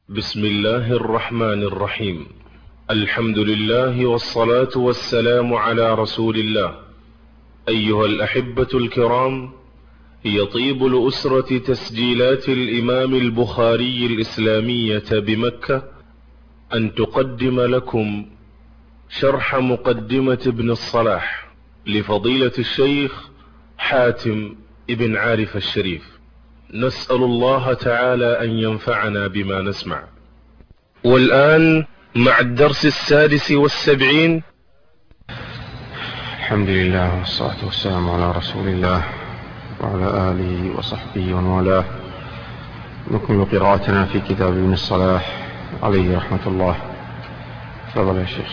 بسم الله الرحمن الرحيم. الحمد لله والصلاة والسلام على رسول الله. أيها الأحبة الكرام، يطيب لأسرة تسجيلات الإمام البخاري الإسلامية بمكة أن تقدم لكم شرح مقدمة ابن الصلاح لفضيلة الشيخ حاتم ابن عارف الشريف. نسأل الله تعالى أن ينفعنا بما نسمع. والآن مع الدرس 76. الحمد لله والصلاة والسلام على رسول الله وعلى آله وصحبه ومن والاه. نكمل قراءتنا في كتاب ابن الصلاح عليه رحمة الله. تفضل يا شيخ.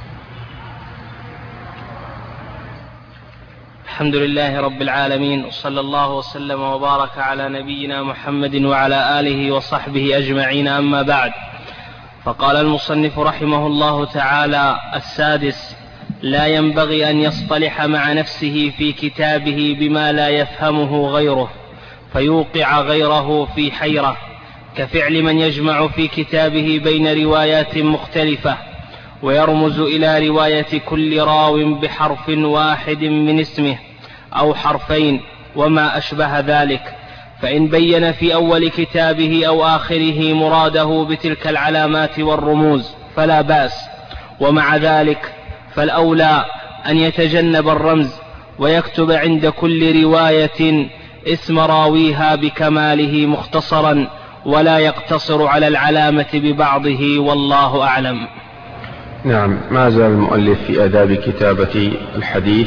الحمد لله رب العالمين، وصلى الله وسلم وبارك على نبينا محمد وعلى آله وصحبه أجمعين، أما بعد. فقال المصنف رحمه الله تعالى: السادس: لا ينبغي أن يصطلح مع نفسه في كتابه بما لا يفهمه غيره فيوقع غيره في حيرة، كفعل من يجمع في كتابه بين روايات مختلفة ويرمز إلى رواية كل راو بحرف واحد من اسمه أو حرفين وما أشبه ذلك، فإن بين في أول كتابه أو آخره مراده بتلك العلامات والرموز فلا بأس، ومع ذلك فالأولى أن يتجنب الرمز ويكتب عند كل رواية اسم راويها بكماله مختصرا، ولا يقتصر على العلامة ببعضه، والله أعلم. نعم، ما زال المؤلف في آداب كتابة الحديث،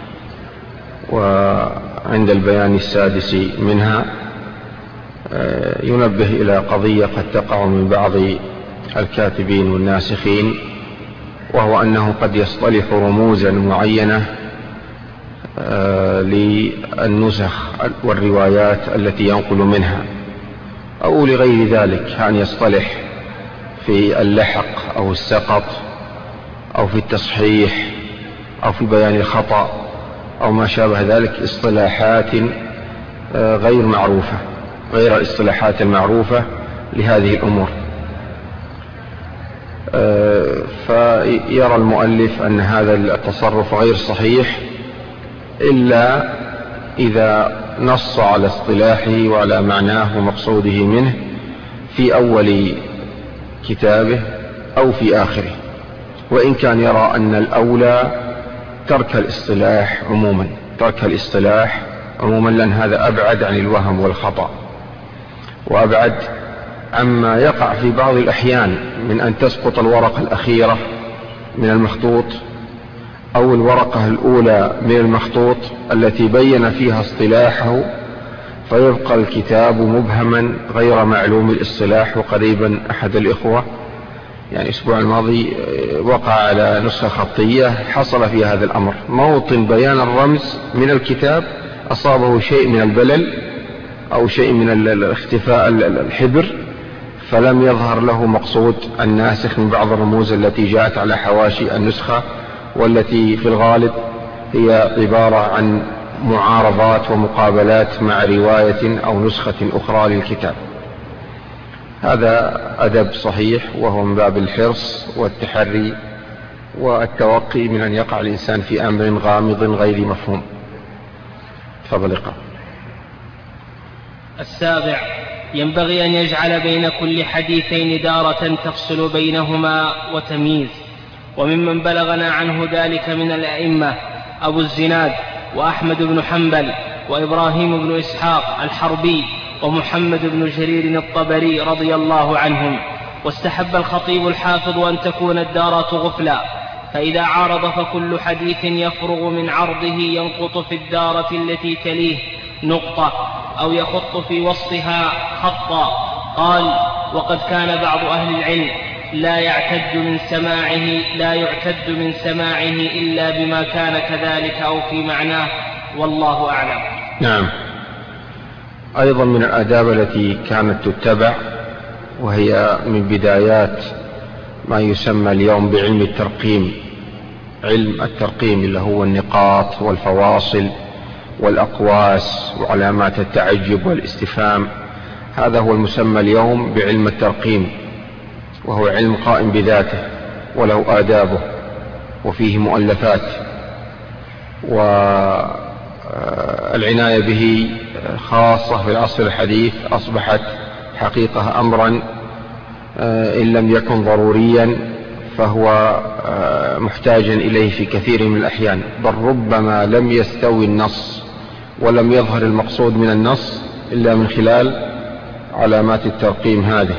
وعند البيان السادس منها ينبه إلى قضية قد تقع من بعض الكاتبين والناسخين، وهو أنه قد يصطلح رموزا معينة للنسخ والروايات التي ينقل منها، أو لغير ذلك، أن يصطلح في اللحق أو السقط أو في التصحيح أو في بيان الخطأ أو ما شابه ذلك، اصطلاحات غير معروفة، غير الاصطلاحات المعروفة لهذه الأمور. فيرى المؤلف أن هذا التصرف غير صحيح إلا إذا نص على اصطلاحه وعلى معناه ومقصوده منه في أول كتابه أو في آخره، وإن كان يرى أن الأولى ترك الاصطلاح عموما، لأن هذا أبعد عن الوهم والخطأ، وأبعد عما يقع في بعض الأحيان من أن تسقط الورقة الأخيرة من المخطوط أو الورقة الأولى من المخطوط التي بين فيها اصطلاحه، فيبقى الكتاب مبهما غير معلوم الاصطلاح. وقريبا أحد الإخوة الأسبوع الماضي وقع على نسخة خطية حصل في هذا الأمر، موطن بيان الرمز من الكتاب أصابه شيء من البلل أو شيء من اختفاء الحبر، فلم يظهر له مقصود الناسخ من بعض الرموز التي جاءت على حواشي النسخة، والتي في الغالب هي عبارة عن معارضات ومقابلات مع رواية أو نسخة أخرى للكتاب. هذا أدب صحيح، وهو من باب الحرص والتحري والتوقي من أن يقع الإنسان في أمر غامض غير مفهوم. تفضل اقرأ. السابع: ينبغي أن يجعل بين كل حديثين دارة تفصل بينهما وتمييز. وممن بلغنا عنه ذلك من الأئمة أبو الزناد وأحمد بن حنبل وإبراهيم بن إسحاق الحربي ومحمد بن جرير الطبري رضي الله عنهم. واستحب الخطيب الحافظ أن تكون الدارة غفلا، فإذا عارض فكل حديث يفرغ من عرضه ينقط في الدارة التي تليه نقطة أو يخط في وسطها خطا. قال: وقد كان بعض أهل العلم لا يعتد من سماعه إلا بما كان كذلك أو في معناه، والله أعلم. نعم، أيضا من الآداب التي كانت تتبع، وهي من بدايات ما يسمى اليوم بعلم الترقيم، علم الترقيم اللي هو النقاط والفواصل والأقواس وعلامات التعجب والاستفهام. هذا هو المسمى اليوم بعلم الترقيم، وهو علم قائم بذاته وله آدابه وفيه مؤلفات، والعناية به خاصة في العصر الحديث أصبحت حقيقة أمرا إن لم يكن ضروريا فهو محتاجا إليه في كثير من الأحيان، بل ربما لم يستوي النص ولم يظهر المقصود من النص إلا من خلال علامات الترقيم هذه.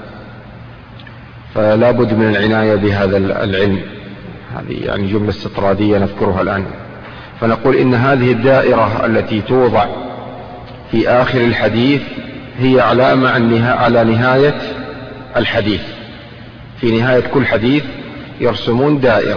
فلا بد من العناية بهذا العلم. هذه يعني جملة استطرادية نذكرها الآن. فنقول إن هذه الدائرة التي توضع في آخر الحديث هي علامة على نهاية الحديث. في نهاية كل حديث يرسمون دائرة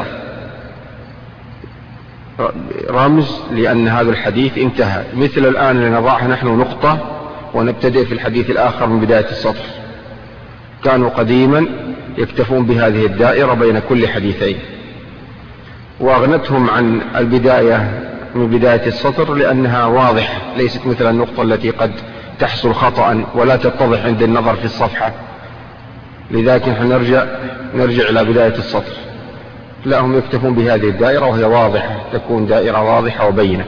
رمز لأن هذا الحديث انتهى، مثل الآن لنضعها نحن نقطة ونبتدئ في الحديث الآخر من بداية السطر. كانوا قديما يكتفون بهذه الدائرة بين كل حديثين، وأغنتهم عن البداية من بداية السطر لأنها واضحة، ليست مثل النقطة التي قد تحصل خطأ ولا تتضح عند النظر في الصفحة. لذلك نحن نرجع إلى بداية السطر. لا، هم يكتفون بهذه الدائرة وهي واضحة، تكون دائرة واضحة وبينة.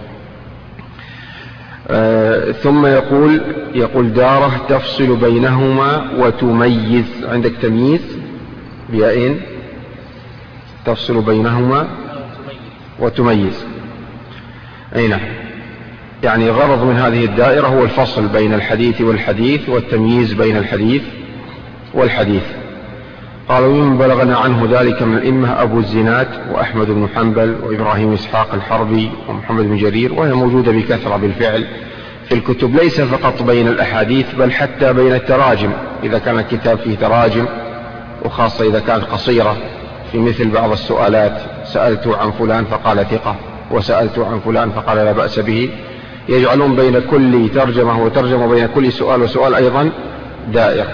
ثم يقول دارة تفصل بينهما وتميز. عندك تمييز بيائين، تفصل بينهما وتميز. أي نعم، يعني غرض من هذه الدائرة هو الفصل بين الحديث والحديث والتمييز بين الحديث والحديث. قال ومن بلغنا عنه ذلك من الأئمة أبو الزناد وأحمد بن حنبل وإبراهيم إسحاق الحربي ومحمد بن جرير، وهي موجودة بكثرة بالفعل في الكتب، ليس فقط بين الأحاديث بل حتى بين التراجم، إذا كان الكتاب فيه تراجم، وخاصة إذا كانت قصيرة، في مثل بعض السؤالات: سألت عن فلان فقال ثقة، وسألت عن فلان فقال لا بأس به. يجعلون بين كل ترجمة وترجمة، بين كل سؤال وسؤال أيضا دائرة.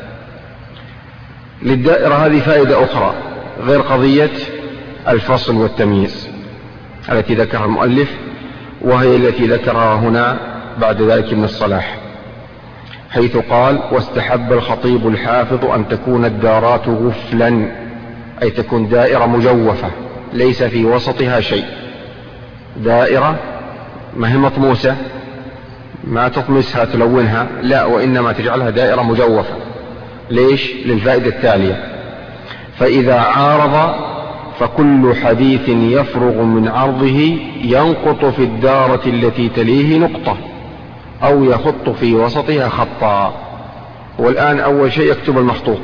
للدائرة هذه فائدة أخرى غير قضية الفصل والتمييز التي ذكرها المؤلف، وهي التي ذكرها هنا بعد ذلك من الصلاح، حيث قال: واستحب الخطيب الحافظ أن تكون الدارات غفلا، أي تكون دائرة مجوفة ليس في وسطها شيء، دائرة ما هي مطموسة، ما تطمسها تلونها، لا، وإنما تجعلها دائرة مجوفة. ليش؟ للفائدة التالية: فإذا عارض فكل حديث يفرغ من عرضه ينقط في الدارة التي تليه نقطة أو يخط في وسطها خطا. والآن أول شيء يكتب المخطوط،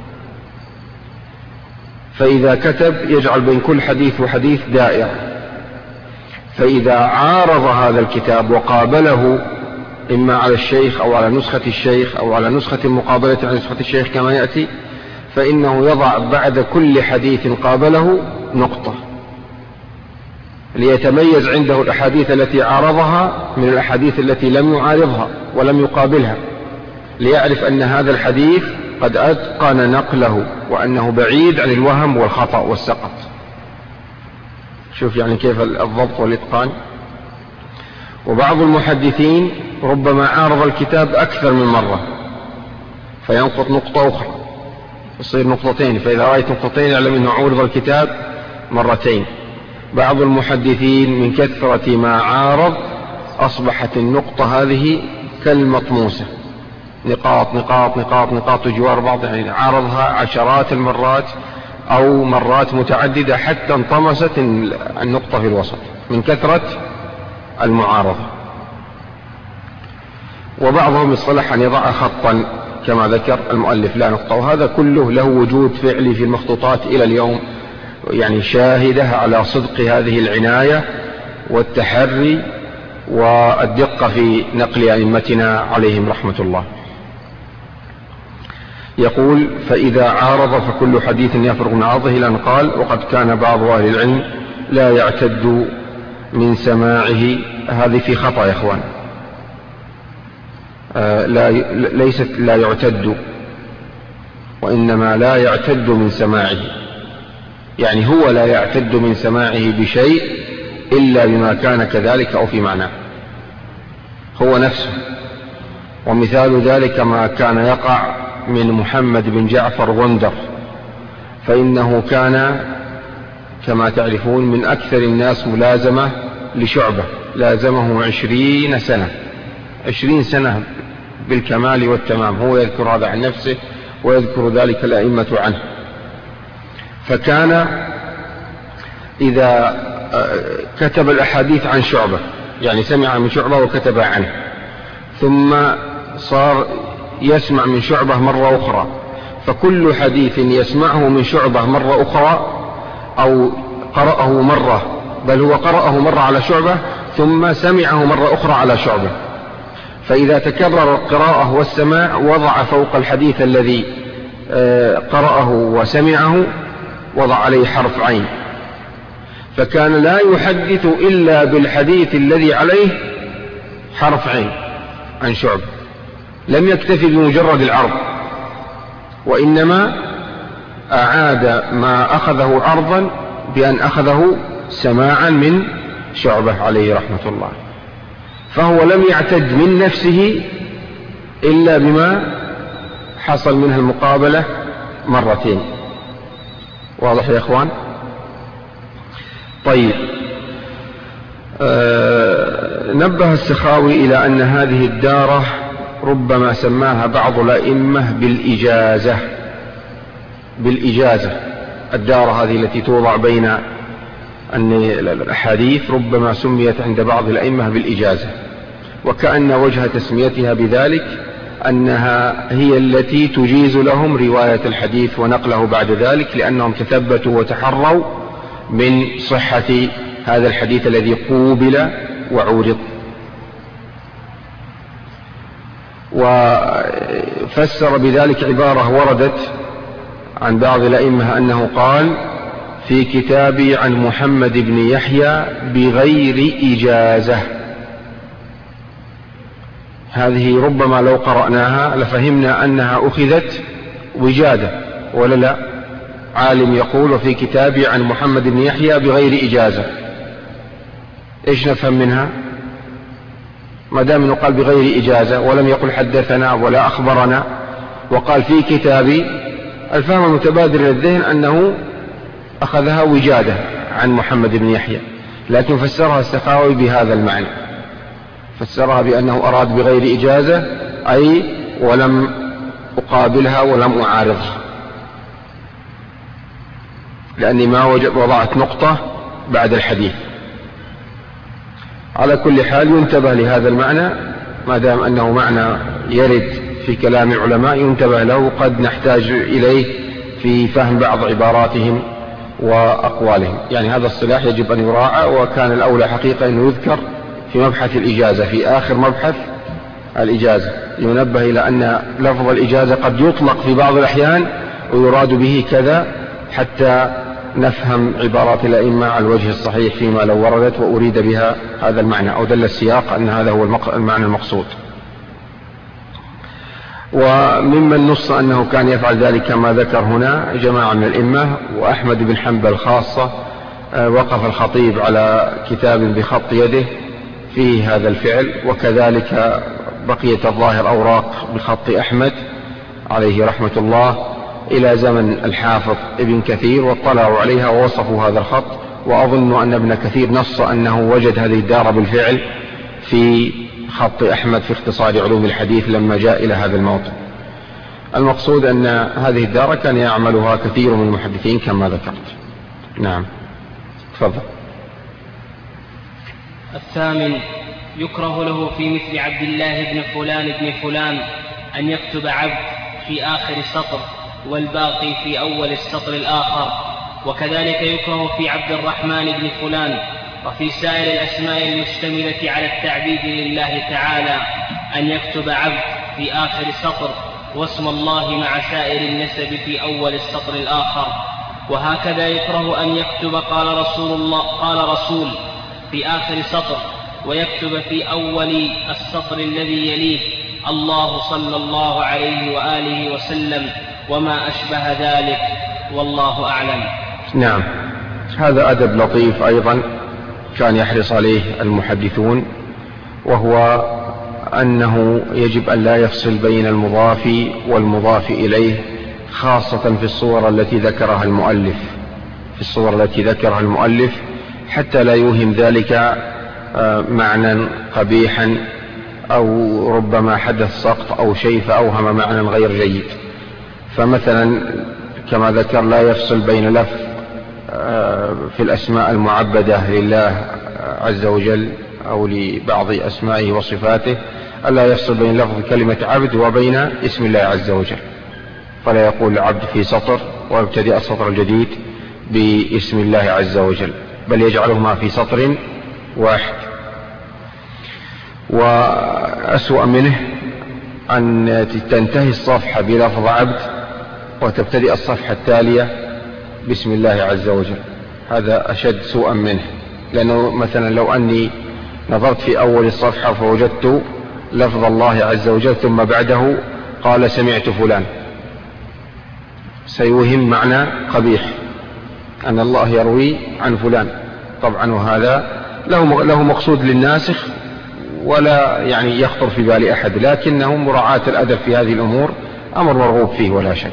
فإذا كتب يجعل بين كل حديث وحديث دائرة. فإذا عارض هذا الكتاب وقابله إما على الشيخ أو على نسخة الشيخ أو على نسخة مقابلة على نسخة الشيخ كما يأتي، فإنه يضع بعد كل حديث قابله نقطة ليتميز عنده الأحاديث التي عارضها من الأحاديث التي لم يعارضها ولم يقابلها، ليعرف أن هذا الحديث قد أتقن نقله وأنه بعيد عن الوهم والخطأ والسقط. شوف يعني كيف الضبط والإتقان. وبعض المحدثين ربما عارض الكتاب أكثر من مرة فينقط نقطة أخرى، يصير نقطتين، فإذا رأيت نقطتين اعلم أنه عورض الكتاب مرتين. بعض المحدثين من كثرة ما عارض أصبحت النقطة هذه كالمطموسة، نقاط نقاط نقاط نقاط جوار بعض، يعني عارضها عشرات المرات أو مرات متعددة حتى انطمست النقطة في الوسط من كثرة المعارضة. وبعضهم يصلح أن يضع خطا كما ذكر المؤلف لا نقطة، وهذا كله له وجود فعلي في المخطوطات إلى اليوم، يعني شاهدة على صدق هذه العناية والتحري والدقة في نقل أئمتنا عليهم رحمة الله. يقول: فإذا عارض فكل حديث يفرغ من عرضه، لأن قال: وقد كان بعض أهل العلم لا يعتد من سماعه. هذه في خطأ يا إخوان، ليست لا يعتد، وإنما لا يعتد من سماعه، يعني هو لا يعتد من سماعه بشيء إلا بما كان كذلك أو في معناه هو نفسه. ومثال ذلك ما كان يقع من محمد بن جعفر غندر، فإنه كان كما تعرفون من أكثر الناس ملازمة لشعبة، لازمه 20 سنة بالكمال والتمام، هو يذكر هذا عن نفسه ويذكر ذلك الأئمة عنه. فكان إذا كتب الأحاديث عن شعبة، يعني سمع من شعبة وكتب عنه، ثم صار يسمع من شعبة مرة أخرى، فكل حديث يسمعه من شعبة مرة أخرى أو قرأه مرة، بل هو قرأه مرة على شعبة ثم سمعه مرة أخرى على شعبة، فإذا تكرر القراءة والسماع وضع فوق الحديث الذي قرأه وسمعه وضع عليه حرف عين، فكان لا يحدث إلا بالحديث الذي عليه حرف عين عن شعبة، لم يكتفي بمجرد العرض، وإنما أعاد ما أخذه عرضا بأن أخذه سماعا من شعبة عليه رحمة الله، فهو لم يعتد من نفسه إلا بما حصل منها المقابلة مرتين. واضح يا إخوان؟ طيب، نبه السخاوي إلى أن هذه الدارة ربما سماها بعض الأئمة بالإجازة، الدارة هذه التي توضع بين الأحاديث ربما سميت عند بعض الأئمة بالإجازة، وكأن وجه تسميتها بذلك أنها هي التي تجيز لهم رواية الحديث ونقله بعد ذلك، لأنهم تثبتوا وتحروا من صحة هذا الحديث الذي قوبل وعورض. وفسر بذلك عبارة وردت عن بعض الأئمة أنه قال في كتابي عن محمد بن يحيى بغير إجازة. هذه ربما لو قرأناها لفهمنا أنها أخذت وجادة، ولا لا؟ عالم يقول في كتابي عن محمد بن يحيى بغير إجازة، إيش نفهم منها؟ ما دام أنه قال بغير إجازة ولم يقل حدثنا ولا أخبرنا وقال في كتابي، الفهم المتبادر للذهن أنه أخذها وجادة عن محمد بن يحيى، لكن فسرها السخاوي بهذا المعنى، فسرها بأنه أراد بغير إجازة أي ولم أقابلها ولم أعارضها، لأني ما وضعت نقطة بعد الحديث. على كل حال ينتبه لهذا المعنى، ما دام أنه معنى يرد في كلام العلماء ينتبه له، قد نحتاج إليه في فهم بعض عباراتهم وأقوالهم. يعني هذا الصلاح يجب أن يراعى، وكان الأولى حقيقة أنه يذكر في مبحث الإجازة، في آخر مبحث الإجازة، ينبه إلى أن لفظ الإجازة قد يطلق في بعض الأحيان ويراد به كذا، حتى نفهم عبارات الأئمة على الوجه الصحيح فيما لو وردت وأريد بها هذا المعنى أو دل السياق أن هذا هو المعنى المقصود. وممن نص أنه كان يفعل ذلك كما ذكر هنا جماعة من الأئمة، وأحمد بن حنبل خاصة وقف الخطيب على كتاب بخط يده فيه هذا الفعل، وكذلك بقية الظاهر أوراق بخط أحمد عليه رحمة الله إلى زمن الحافظ ابن كثير، واطلعوا عليها ووصفوا هذا الخط. وأظن أن ابن كثير نص أنه وجد هذه الدارة بالفعل في خط أحمد في اختصار علوم الحديث لما جاء إلى هذا الموطن. المقصود أن هذه الدارة كان يعملها كثير من المحدثين كما ذكرت. نعم، تفضل. الثامن: يكره له في مثل عبد الله بن فلان بن فلان أن يكتب عبد في آخر السطر والباقي في أول السطر الآخر، وكذلك يكره في عبد الرحمن بن فلان وفي سائر الأسماء المشتملة على التعبيد لله تعالى أن يكتب عبد في آخر السطر واسم الله مع سائر النسب في أول السطر الآخر. وهكذا يكره أن يكتب قال رسول في آخر سطر ويكتب في أول السطر الذي يليه الله صلى الله عليه وآله وسلم وما أشبه ذلك، والله أعلم. نعم، هذا أدب لطيف أيضا كان يحرص عليه المحدثون، وهو وأنه يجب أن لا يفصل بين المضاف والمضاف إليه، خاصة في الصور التي ذكرها المؤلف حتى لا يوهم ذلك معنى قبيحا، أو ربما حدث سقط أو شيء فأوهم معنى غير جيد. فمثلا كما ذكر لا يفصل بين لفظ في الأسماء المعبدة لله عز وجل أو لبعض أسمائه وصفاته، ألا يفصل بين لفظ كلمة عبد وبين اسم الله عز وجل، فلا يقول عبد في سطر ويبتدئ السطر الجديد باسم الله عز وجل، بل يجعلهما في سطر واحد. وأسوأ منه أن تنتهي الصفحة بلفظ عبد وتبتدئ الصفحة التالية باسم الله عز وجل، هذا أشد سوءا منه. لأنه مثلا لو أني نظرت في أول الصفحة فوجدت لفظ الله عز وجل ثم بعده قال سمعت فلان، سيوهم معنى قبيح أن الله يروي عن فلان طبعا، وهذا له مقصود للناسخ ولا يعني يخطر في بال أحد، لكنه مراعاة الأدب في هذه الأمور أمر مرغوب فيه ولا شك.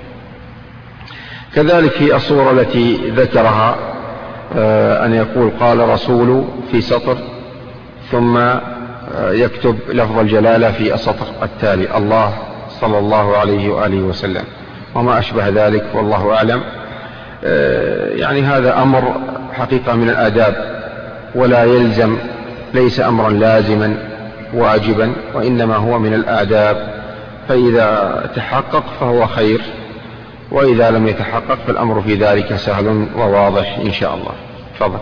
كذلك في الصورة التي ذكرها أن يقول قال رسول في سطر ثم يكتب لفظ الجلالة في السطر التالي الله صلى الله عليه وآله وسلم وما أشبه ذلك، والله أعلم. يعني هذا أمر حقيقة من الآداب، ولا يلزم، ليس أمرا لازما واجبا، وإنما هو من الآداب، فإذا تحقق فهو خير، وإذا لم يتحقق فالأمر في ذلك سهل وواضح إن شاء الله. تفضل.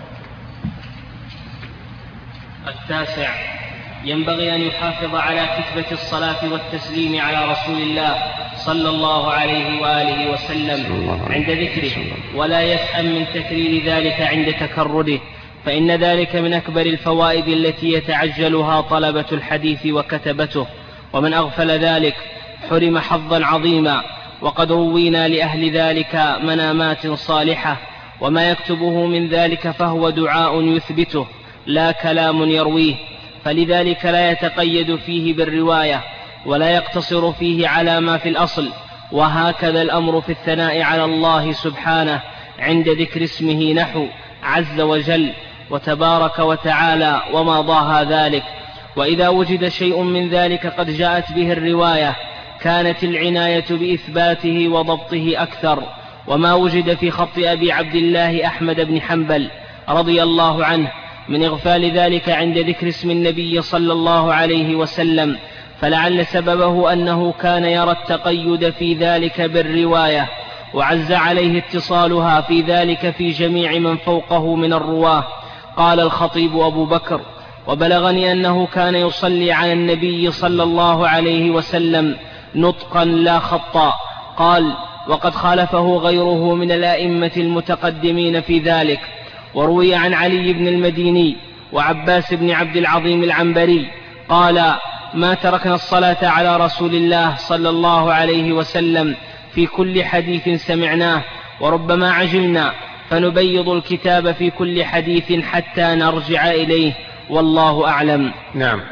9. ينبغي أن يحافظ على كتبة الصلاة والتسليم على رسول الله صلى الله عليه وآله وسلم عند ذكره، ولا يسأم من تكرير ذلك عند تكرره، فإن ذلك من أكبر الفوائد التي يتعجلها طلبة الحديث وكتبته، ومن أغفل ذلك حرم حظا عظيما. وقد روينا لأهل ذلك منامات صالحة، وما يكتبه من ذلك فهو دعاء يثبته لا كلام يرويه، فلذلك لا يتقيد فيه بالرواية ولا يقتصر فيه على ما في الأصل. وهكذا الأمر في الثناء على الله سبحانه عند ذكر اسمه نحو عز وجل وتبارك وتعالى وما ضاها ذلك. وإذا وجد شيء من ذلك قد جاءت به الرواية كانت العناية بإثباته وضبطه أكثر. وما وجد في خط أبي عبد الله أحمد بن حنبل رضي الله عنه من إغفال ذلك عند ذكر اسم النبي صلى الله عليه وسلم، فلعل سببه أنه كان يرى التقيد في ذلك بالرواية، وعز عليه اتصالها في ذلك في جميع من فوقه من الرواه. قال الخطيب أبو بكر: وبلغني أنه كان يصلي على النبي صلى الله عليه وسلم نطقا لا خطا. قال: وقد خالفه غيره من الأئمة المتقدمين في ذلك. وروي عن علي بن المديني وعباس بن عبد العظيم العنبري قال: ما تركنا الصلاة على رسول الله صلى الله عليه وسلم في كل حديث سمعناه، وربما عجلنا فنبيض الكتاب في كل حديث حتى نرجع إليه، والله أعلم. نعم،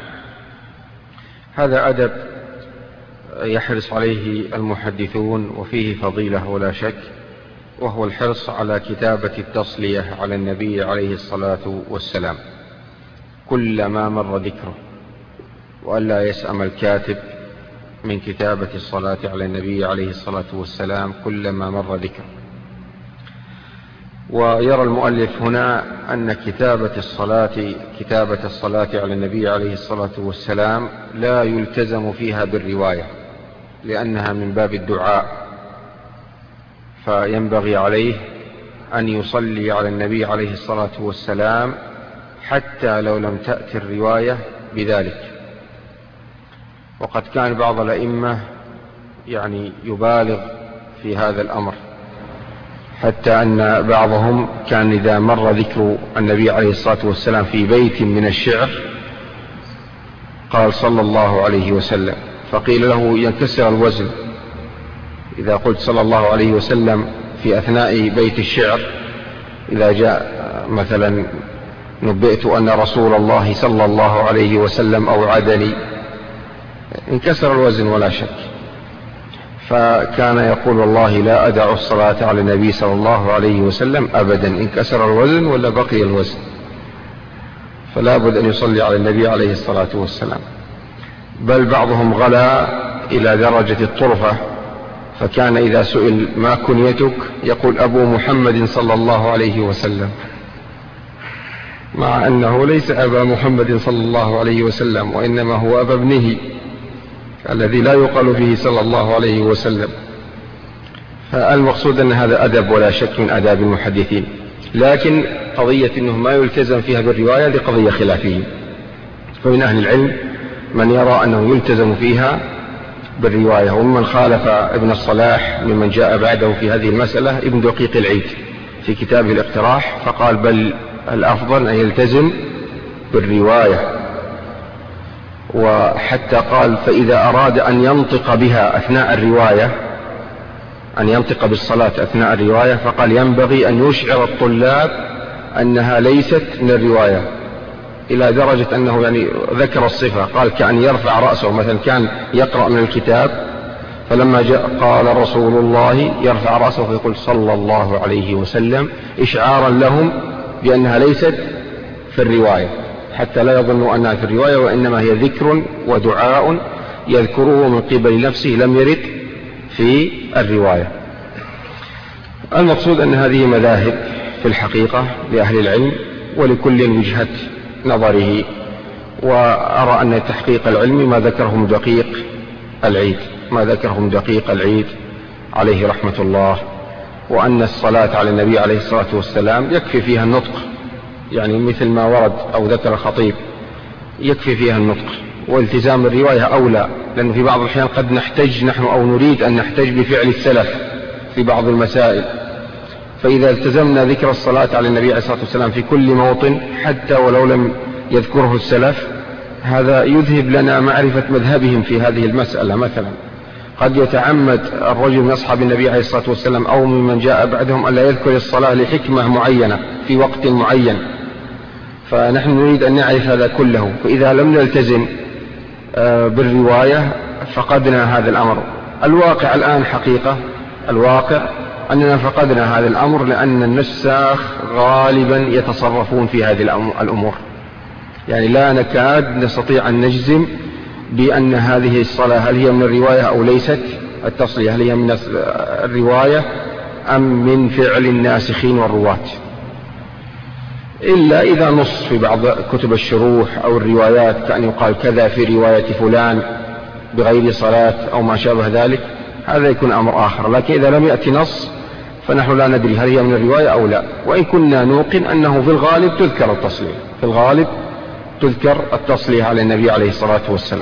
هذا أدب يحرص عليه المحدثون وفيه فضيلة ولا شك، وهو الحرص على كتابة التصلية على النبي عليه الصلاة والسلام كلما مر ذكره، وألا يسأم الكاتب من كتابة الصلاة على النبي عليه الصلاة والسلام كلما مر ذكره. ويرى المؤلف هنا أن كتابة الصلاة على النبي عليه الصلاة والسلام لا يلتزم فيها بالرواية، لأنها من باب الدعاء، فينبغي عليه أن يصلي على النبي عليه الصلاة والسلام حتى لو لم تأتي الرواية بذلك. وقد كان بعض الأئمة يعني يبالغ في هذا الأمر، حتى أن بعضهم كان إذا مر ذكر النبي عليه الصلاة والسلام في بيت من الشعر قال صلى الله عليه وسلم، فقيل له ينكسر الوزن إذا قلت صلى الله عليه وسلم في أثناء بيت الشعر، إذا جاء مثلا نبئت أن رسول الله صلى الله عليه وسلم أوعدني، انكسر الوزن ولا شك. فكان يقول والله لا أدع الصلاة على النبي صلى الله عليه وسلم أبدا، انكسر الوزن ولا بقي الوزن، فلا بد أن يصلي على النبي عليه الصلاة والسلام. بل بعضهم غلا إلى درجة الطرفة، فكان إذا سئل ما كنيتك يقول أبو محمد صلى الله عليه وسلم، مع أنه ليس أبا محمد صلى الله عليه وسلم، وإنما هو أبا ابنه الذي لا يقال فيه صلى الله عليه وسلم. فالمقصود أن هذا أدب ولا شك من آداب المحدثين، لكن قضية أنه ما يلتزم فيها بالرواية لقضية خلافية. فمن أهل العلم من يرى أنه يلتزم فيها بالرواية، ومن خالف ابن الصلاح ممن جاء بعده في هذه المسألة ابن دقيق العيد في كتابه الاقتراح، فقال بل الأفضل أن يلتزم بالرواية. وحتى قال فإذا أراد أن ينطق بها أثناء الرواية، أن ينطق بالصلاة أثناء الرواية، فقال ينبغي أن يشعر الطلاب أنها ليست من الرواية، إلى درجة أنه يعني ذكر الصفة، قال كأن يرفع رأسه، مثلا كان يقرأ من الكتاب فلما جاء قال رسول الله يرفع رأسه فيقول صلى الله عليه وسلم، إشعارا لهم بأنها ليست في الرواية، حتى لا يظنوا أنها في الرواية، وإنما هي ذكر ودعاء يذكره من قبل نفسه لم يرد في الرواية. المقصود أن هذه مذاهب في الحقيقة لأهل العلم، ولكل وجهة نظره. وأرى أن تحقيق العلم ما ذكرهم دقيق العيد عليه رحمة الله، وأن الصلاة على النبي عليه الصلاة والسلام يكفي فيها النطق، يعني مثل ما ورد أو ذكر الخطيب يكفي فيها النطق، والتزام الرواية أولى، لأنه في بعض الأحيان قد نحتج نحن أو نريد أن نحتج بفعل السلف في بعض المسائل، فإذا التزمنا ذكر الصلاة على النبي عليه الصلاة والسلام في كل موطن حتى ولو لم يذكره السلف، هذا يذهب لنا معرفة مذهبهم في هذه المسألة. مثلا قد يتعمد الرجل من أصحاب النبي عليه الصلاة والسلام أو ممن جاء بعدهم ألا يذكر الصلاة لحكمة معينة في وقت معين، فنحن نريد أن نعرف هذا كله، فإذا لم نلتزم بالرواية فقدنا هذا الأمر. الواقع الآن حقيقة الواقع أننا فقدنا هذا الأمر، لأن النساخ غالبا يتصرفون في هذه الأمور، يعني لا نكاد نستطيع أن نجزم بأن هذه الصلاة هل هي من الرواية أو ليست، التصلية هل هي من الرواية أم من فعل الناسخين والرواة، إلا إذا نص في بعض كتب الشروح أو الروايات كأن يقال كذا في رواية فلان بغير صلاة أو ما شابه ذلك، هذا يكون أمر آخر. لكن إذا لم يأتي نص فنحن لا ندري هل هي من الرواية أو لا، وإن كنا نوقن أنه في الغالب تذكر التصلية، في الغالب تذكر التصلية على النبي عليه الصلاة والسلام.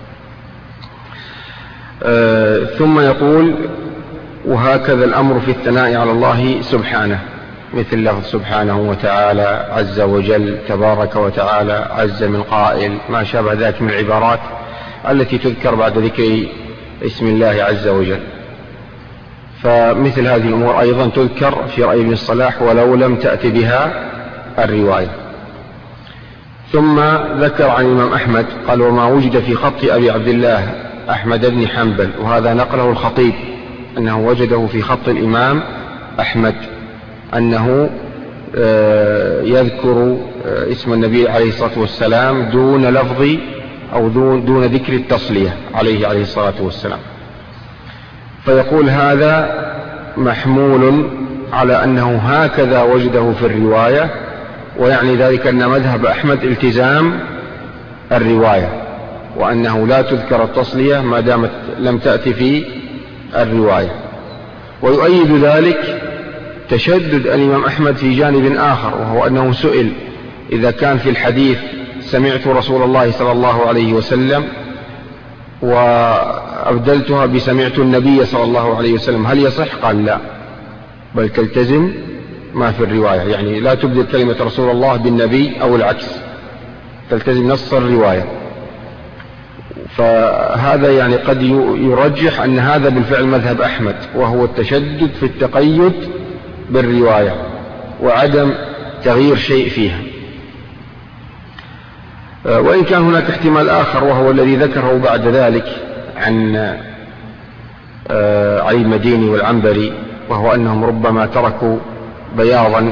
ثم يقول وهكذا الأمر في الثناء على الله سبحانه، مثل لفظ سبحانه وتعالى عز وجل، تبارك وتعالى، عز من قائل، ما شابه ذلك من العبارات التي تذكر بعد ذكر اسم الله عز وجل. فمثل هذه الأمور أيضا تذكر في رأي ابن الصلاح ولو لم تأتي بها الرواية. ثم ذكر عن الإمام أحمد قال وما وجد في خط أبي عبد الله أحمد بن حنبل، وهذا نقله الخطيب أنه وجده في خط الإمام أحمد أنه يذكر اسم النبي عليه الصلاة والسلام دون لفظ أو دون ذكر التصلية عليه الصلاة والسلام. فيقول هذا محمول على أنه هكذا وجده في الرواية، ويعني ذلك أن مذهب أحمد التزام الرواية، وأنه لا تذكر التصلية ما دامت لم تأتي في الرواية. ويؤيد ذلك تشدد الإمام أحمد في جانب آخر، وهو أنه سئل إذا كان في الحديث سمعت رسول الله صلى الله عليه وسلم وأبدلتها بسمعت النبي صلى الله عليه وسلم هل يصح؟ قال لا، بل تلتزم ما في الرواية، يعني لا تبدل كلمة رسول الله بالنبي أو العكس، تلتزم نص الرواية. فهذا يعني قد يرجح أن هذا بالفعل مذهب أحمد، وهو التشدد في التقيد بالرواية وعدم تغيير شيء فيها. وإن كان هناك احتمال آخر وهو الذي ذكره بعد ذلك عن علي المديني والعنبري، وهو أنهم ربما تركوا بياضا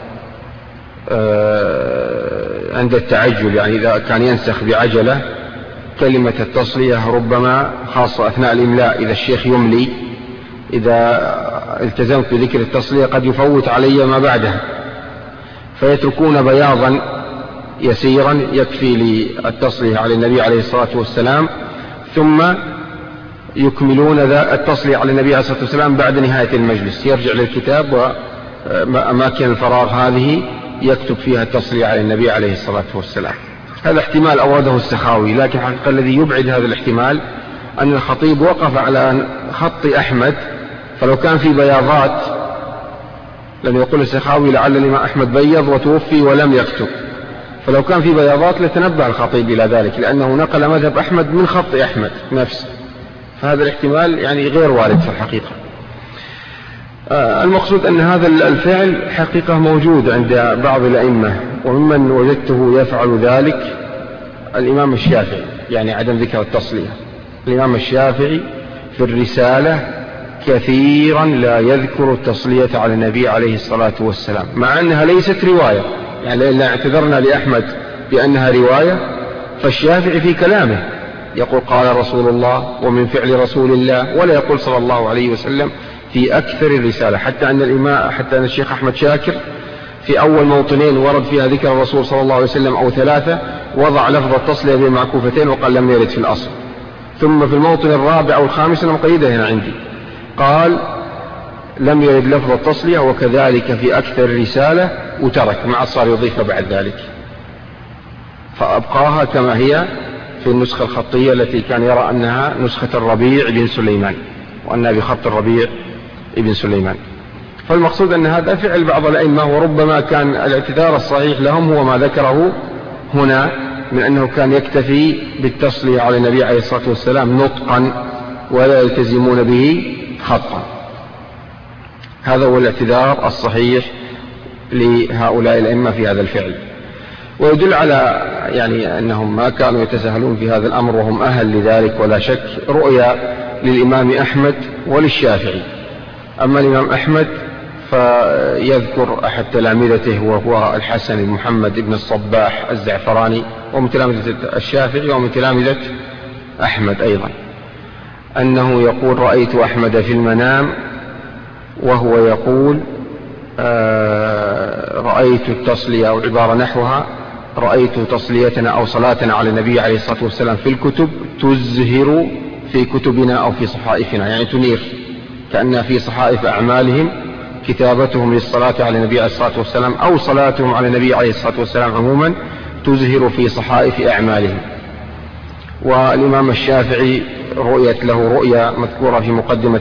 عند التعجل، يعني إذا كان ينسخ بعجلة كلمة التصلية ربما خاصة أثناء الإملاء، إذا الشيخ يملي إذا التزمت بذكر التصلية قد يفوت علي ما بعدها، فيتركون بياضا يسيرا يكفي للتصلية على النبي عليه الصلاة والسلام، ثم يكملون التصلية على النبي عليه الصلاة والسلام بعد نهاية المجلس، يرجع للكتاب وأماكن الفراغ هذه يكتب فيها التصلية على النبي عليه الصلاة والسلام. هذا احتمال أورده السخاوي، لكن حقيقة الذي يبعد هذا الاحتمال أن الخطيب وقف على خط أحمد، فلو كان في بياضات لم يقول السخاوي لعل الإمام أحمد بيض وتوفي ولم يكتب، فلو كان في بياضات لتنبه الخطيب إلى ذلك، لأنه نقل مذهب أحمد من خط أحمد نفسه، فهذا الاحتمال يعني غير وارد في الحقيقة. المقصود أن هذا الفعل حقيقة موجود عند بعض الأئمة، وممن وجدته يفعل ذلك الإمام الشافعي، يعني عدم ذكر التصلية. الإمام الشافعي في الرسالة كثيرا لا يذكر التصلية على النبي عليه الصلاة والسلام، مع أنها ليست رواية، يعني إلا اعتذرنا لأحمد بأنها رواية، فالشافعي في كلامه يقول قال رسول الله ومن فعل رسول الله، ولا يقول صلى الله عليه وسلم في أكثر الرسالة، حتى أن الشيخ أحمد شاكر في أول موطنين ورد فيها ذكر الرسول صلى الله عليه وسلم أو 3 وضع لفظ التصلية بمعكوفتين وقال لم يرد في الأصل، ثم في الموطن الرابع أو الخامس، أنا مقيدة هنا عندي، قال لم يرد لفظ التصلية وكذلك في أكثر الرسالة وترك، مع صار يضيف بعد ذلك، فأبقاها كما هي في النسخة الخطية التي كان يرى أنها نسخة الربيع بن سليمان، وأنها بخط الربيع بن سليمان. فالمقصود أن هذا فعل بعض الأئمة، وربما كان الاعتذار الصحيح لهم هو ما ذكره هنا من أنه كان يكتفي بالتصلية على النبي عليه الصلاة والسلام نطقا ولا يلتزمون به خطا. هذا هو الاعتذار الصحيح لهؤلاء الأئمة في هذا الفعل، ويدل على يعني أنهم ما كانوا يتساهلون في هذا الأمر، وهم أهل لذلك ولا شك. رؤيا للإمام أحمد وللشافعي. أما الإمام أحمد فيذكر أحد تلامذته وهو الحسن بن محمد بن الصباح الزعفراني، ومن تلامذة الشافعي ومن تلامذة أحمد أيضا، أنه يقول رأيت أحمد في المنام وهو يقول رأيت التصلية، أو عبارة نحوها رأيت تصليتنا أو صلاتنا على النبي عليه الصلاة والسلام في الكتب تزهر في كتبنا أو في صحائفنا، يعني تنير، كأنها في صحائف أعمالهم كتابتهم للصلاة على النبي عليه الصلاة والسلام أو صلاتهم على النبي عليه الصلاة والسلام عموما تزهر في صحائف أعمالهم. والإمام الشافعي رؤيت له رؤيا مذكورة في مقدمة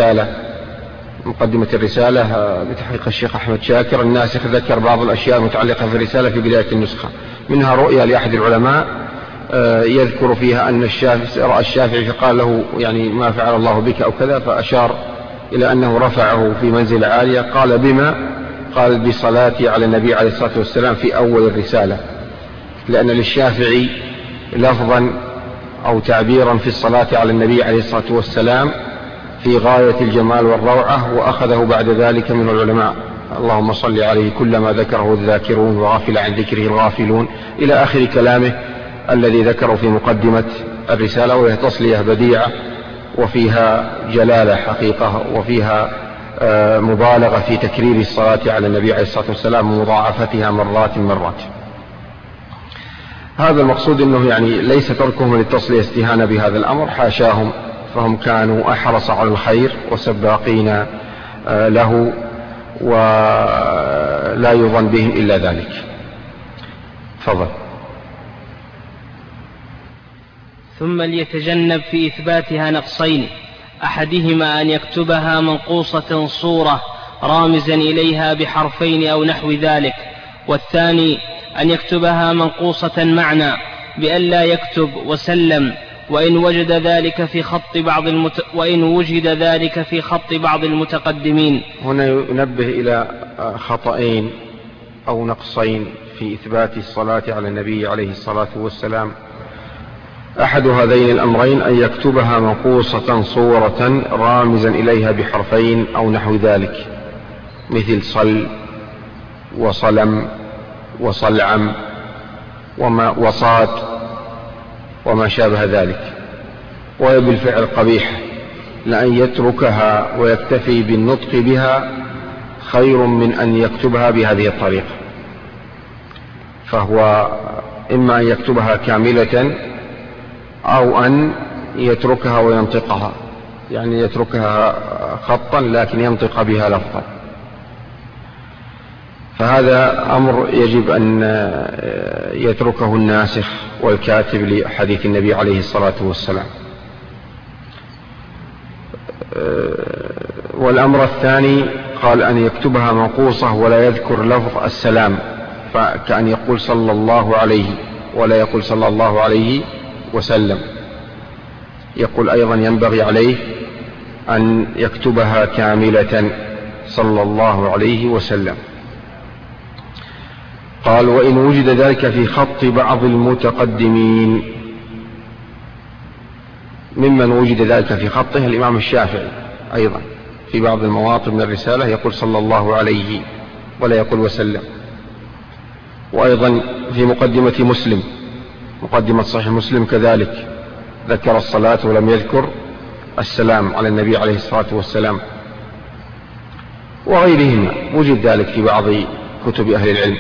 الرسالة بتحقيق الشيخ أحمد شاكر. الناسخ ذكر بعض الأشياء المتعلقة في الرسالة في بداية النسخة، منها رؤيا لأحد العلماء يذكر فيها أن رأى الشافعي فقال له يعني ما فعل الله بك أو كذا، فأشار إلى أنه رفعه في منزل عالية. قال بما؟ قال بصلاتي على النبي عليه الصلاة والسلام في أول الرسالة، لأن للشافعي لفظا أو تعبيرا في الصلاة على النبي عليه الصلاة والسلام في غاية الجمال والروعة، وأخذه بعد ذلك من العلماء، اللهم صل عليه كلما ذكره الذاكرون وغافل عن ذكره الغافلون، إلى آخر كلامه الذي ذكره في مقدمة الرسالة، وهي تصلية بديعة وفيها جلالة حقيقة، وفيها مبالغة في تكرير الصلاة على النبي عليه الصلاة والسلام ومضاعفتها مرات. هذا المقصود، أنه يعني ليس تركهم للتصلية استهانة بهذا الأمر، حاشاهم، فهم كانوا أحرص على الخير وسباقين له، ولا يظن بهم إلا ذلك. تفضل. ثم ليتجنب في إثباتها نقصين، أحدهما أن يكتبها منقوصة صورة رامزا إليها بحرفين أو نحو ذلك، والثاني أن يكتبها منقوصة معنى بأن لا يكتب وسلم، وإن وجد ذلك في خط بعض المتقدمين. هنا ينبه إلى خطأين أو نقصين في إثبات الصلاة على النبي عليه الصلاة والسلام. أحد هذين الأمرين أن يكتبها منقوصة صورة رامزا إليها بحرفين أو نحو ذلك، مثل صل وصلم وصلعم وصاد وما شابه ذلك، وهي بالفعل قبيح، لأن يتركها ويكتفي بالنطق بها خير من أن يكتبها بهذه الطريقة. فهو إما أن يكتبها كاملة أو أن يتركها وينطقها، يعني يتركها خطا لكن ينطق بها لفظا. فهذا أمر يجب أن يتركه الناسخ والكاتب لحديث النبي عليه الصلاة والسلام. والأمر الثاني قال أن يكتبها منقوصة ولا يذكر لفظ السلام، فكأن يقول صلى الله عليه ولا يقول صلى الله عليه وسلم. يقول أيضا ينبغي عليه أن يكتبها كاملة صلى الله عليه وسلم. قال وإن وجد ذلك في خط بعض المتقدمين، ممن وجد ذلك في خطه الإمام الشافعي أيضا في بعض المواطن من الرسالة يقول صلى الله عليه ولا يقول وسلم. وأيضا في مقدمة مسلم، مقدمة صحيح مسلم كذلك ذكر الصلاة ولم يذكر السلام على النبي عليه الصلاة والسلام. وغيرهما وجد ذلك في بعض كتب أهل العلم.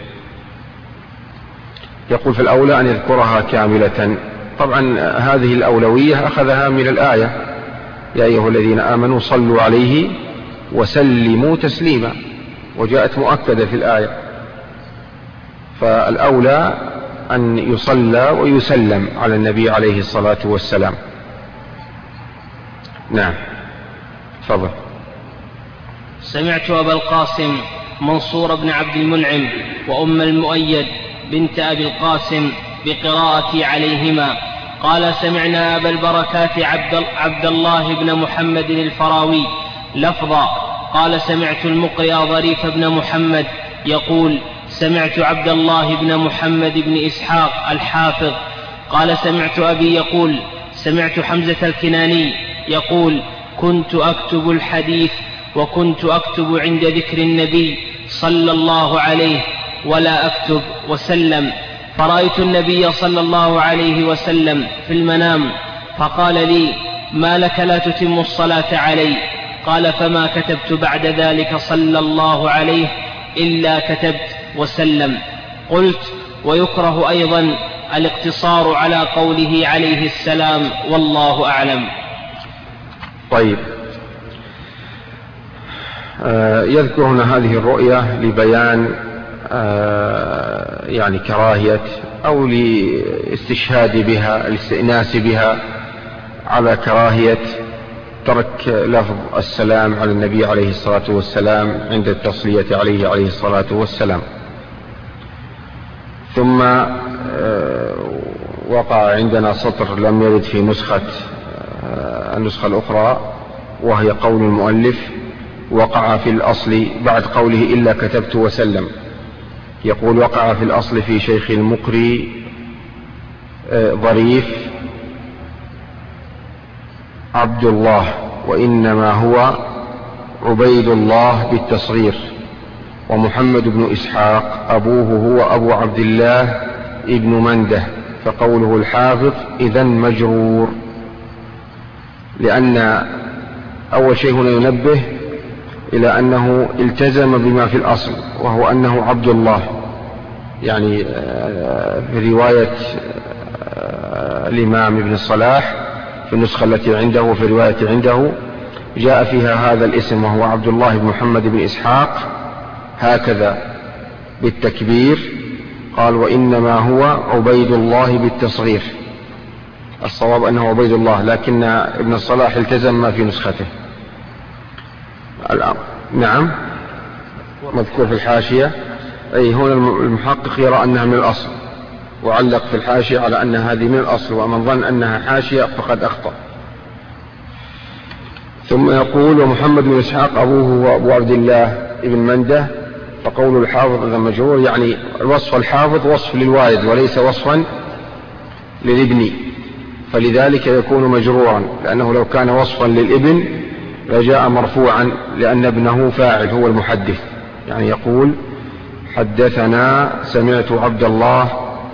يقول في الأولى أن يذكرها كاملة. طبعا هذه الأولوية أخذها من الآية يا أيها الذين آمنوا صلوا عليه وسلموا تسليما، وجاءت مؤكدة في الآية. فالأولى أن يصلى ويسلم على النبي عليه الصلاة والسلام. نعم تفضل. سمعت أبا القاسم منصور بن عبد المنعم وأم المؤيد بنت أبي القاسم بقراءتي عليهما قال سمعنا أبا البركات عبد الله بن محمد الفراوي لفظا قال سمعت المقرئ ظريف بن محمد يقول سمعت عبد الله بن محمد بن إسحاق الحافظ قال سمعت أبي يقول سمعت حمزة الكناني يقول كنت أكتب الحديث وكنت أكتب عند ذكر النبي صلى الله عليه ولا أكتب وسلم، فرأيت النبي صلى الله عليه وسلم في المنام فقال لي ما لك لا تتم الصلاة علي؟ قال فما كتبت بعد ذلك صلى الله عليه إلا كتبت وسلم. قلت ويكره أيضا الاقتصار على قوله عليه السلام والله أعلم. طيب، يذكر هنا هذه الرؤية لبيان يعني كراهية أو لاستشهاد بها الاستئناس بها على كراهية ترك لفظ السلام على النبي عليه الصلاة والسلام عند التصلية عليه الصلاة والسلام. ثم وقع عندنا سطر لم يرد في النسخة الأخرى، وهي قول المؤلف وقع في الأصل بعد قوله إلا كتبت وسلم. يقول وقع في الأصل في شيخ المقري ظريف عبد الله، وإنما هو عبيد الله بالتصغير، ومحمد بن إسحاق أبوه هو أبو عبد الله ابن منده، فقوله الحافظ إذن مجرور، لأن أول شيء هنا ينبه إلى أنه التزم بما في الأصل وهو أنه عبد الله. يعني في رواية الإمام ابن الصلاح في النسخة التي عنده وفي رواية عنده جاء فيها هذا الاسم وهو عبد الله بن محمد بن إسحاق هكذا بالتكبير. قال وإنما هو عبيد الله بالتصغير، الصواب أنه عبيد الله، لكن ابن الصلاح التزم ما في نسخته. نعم مذكور في الحاشية، أي هنا المحقق يرى أنها من الأصل، وعلق في الحاشية على أن هذه من الأصل، ومن ظن أنها حاشية فقد أخطأ. ثم يقول ومحمد بن إسحاق أبوه هو أبو عبد الله ابن منده، فقول الحافظ إذا مجرور يعني وصف الحافظ وصف للوالد وليس وصفا للابن، فلذلك يكون مجرورا، لأنه لو كان وصفا للابن لجاء مرفوعا، لأن ابنه فاعل هو المحدث، يعني يقول حدثنا سمعت عبد الله،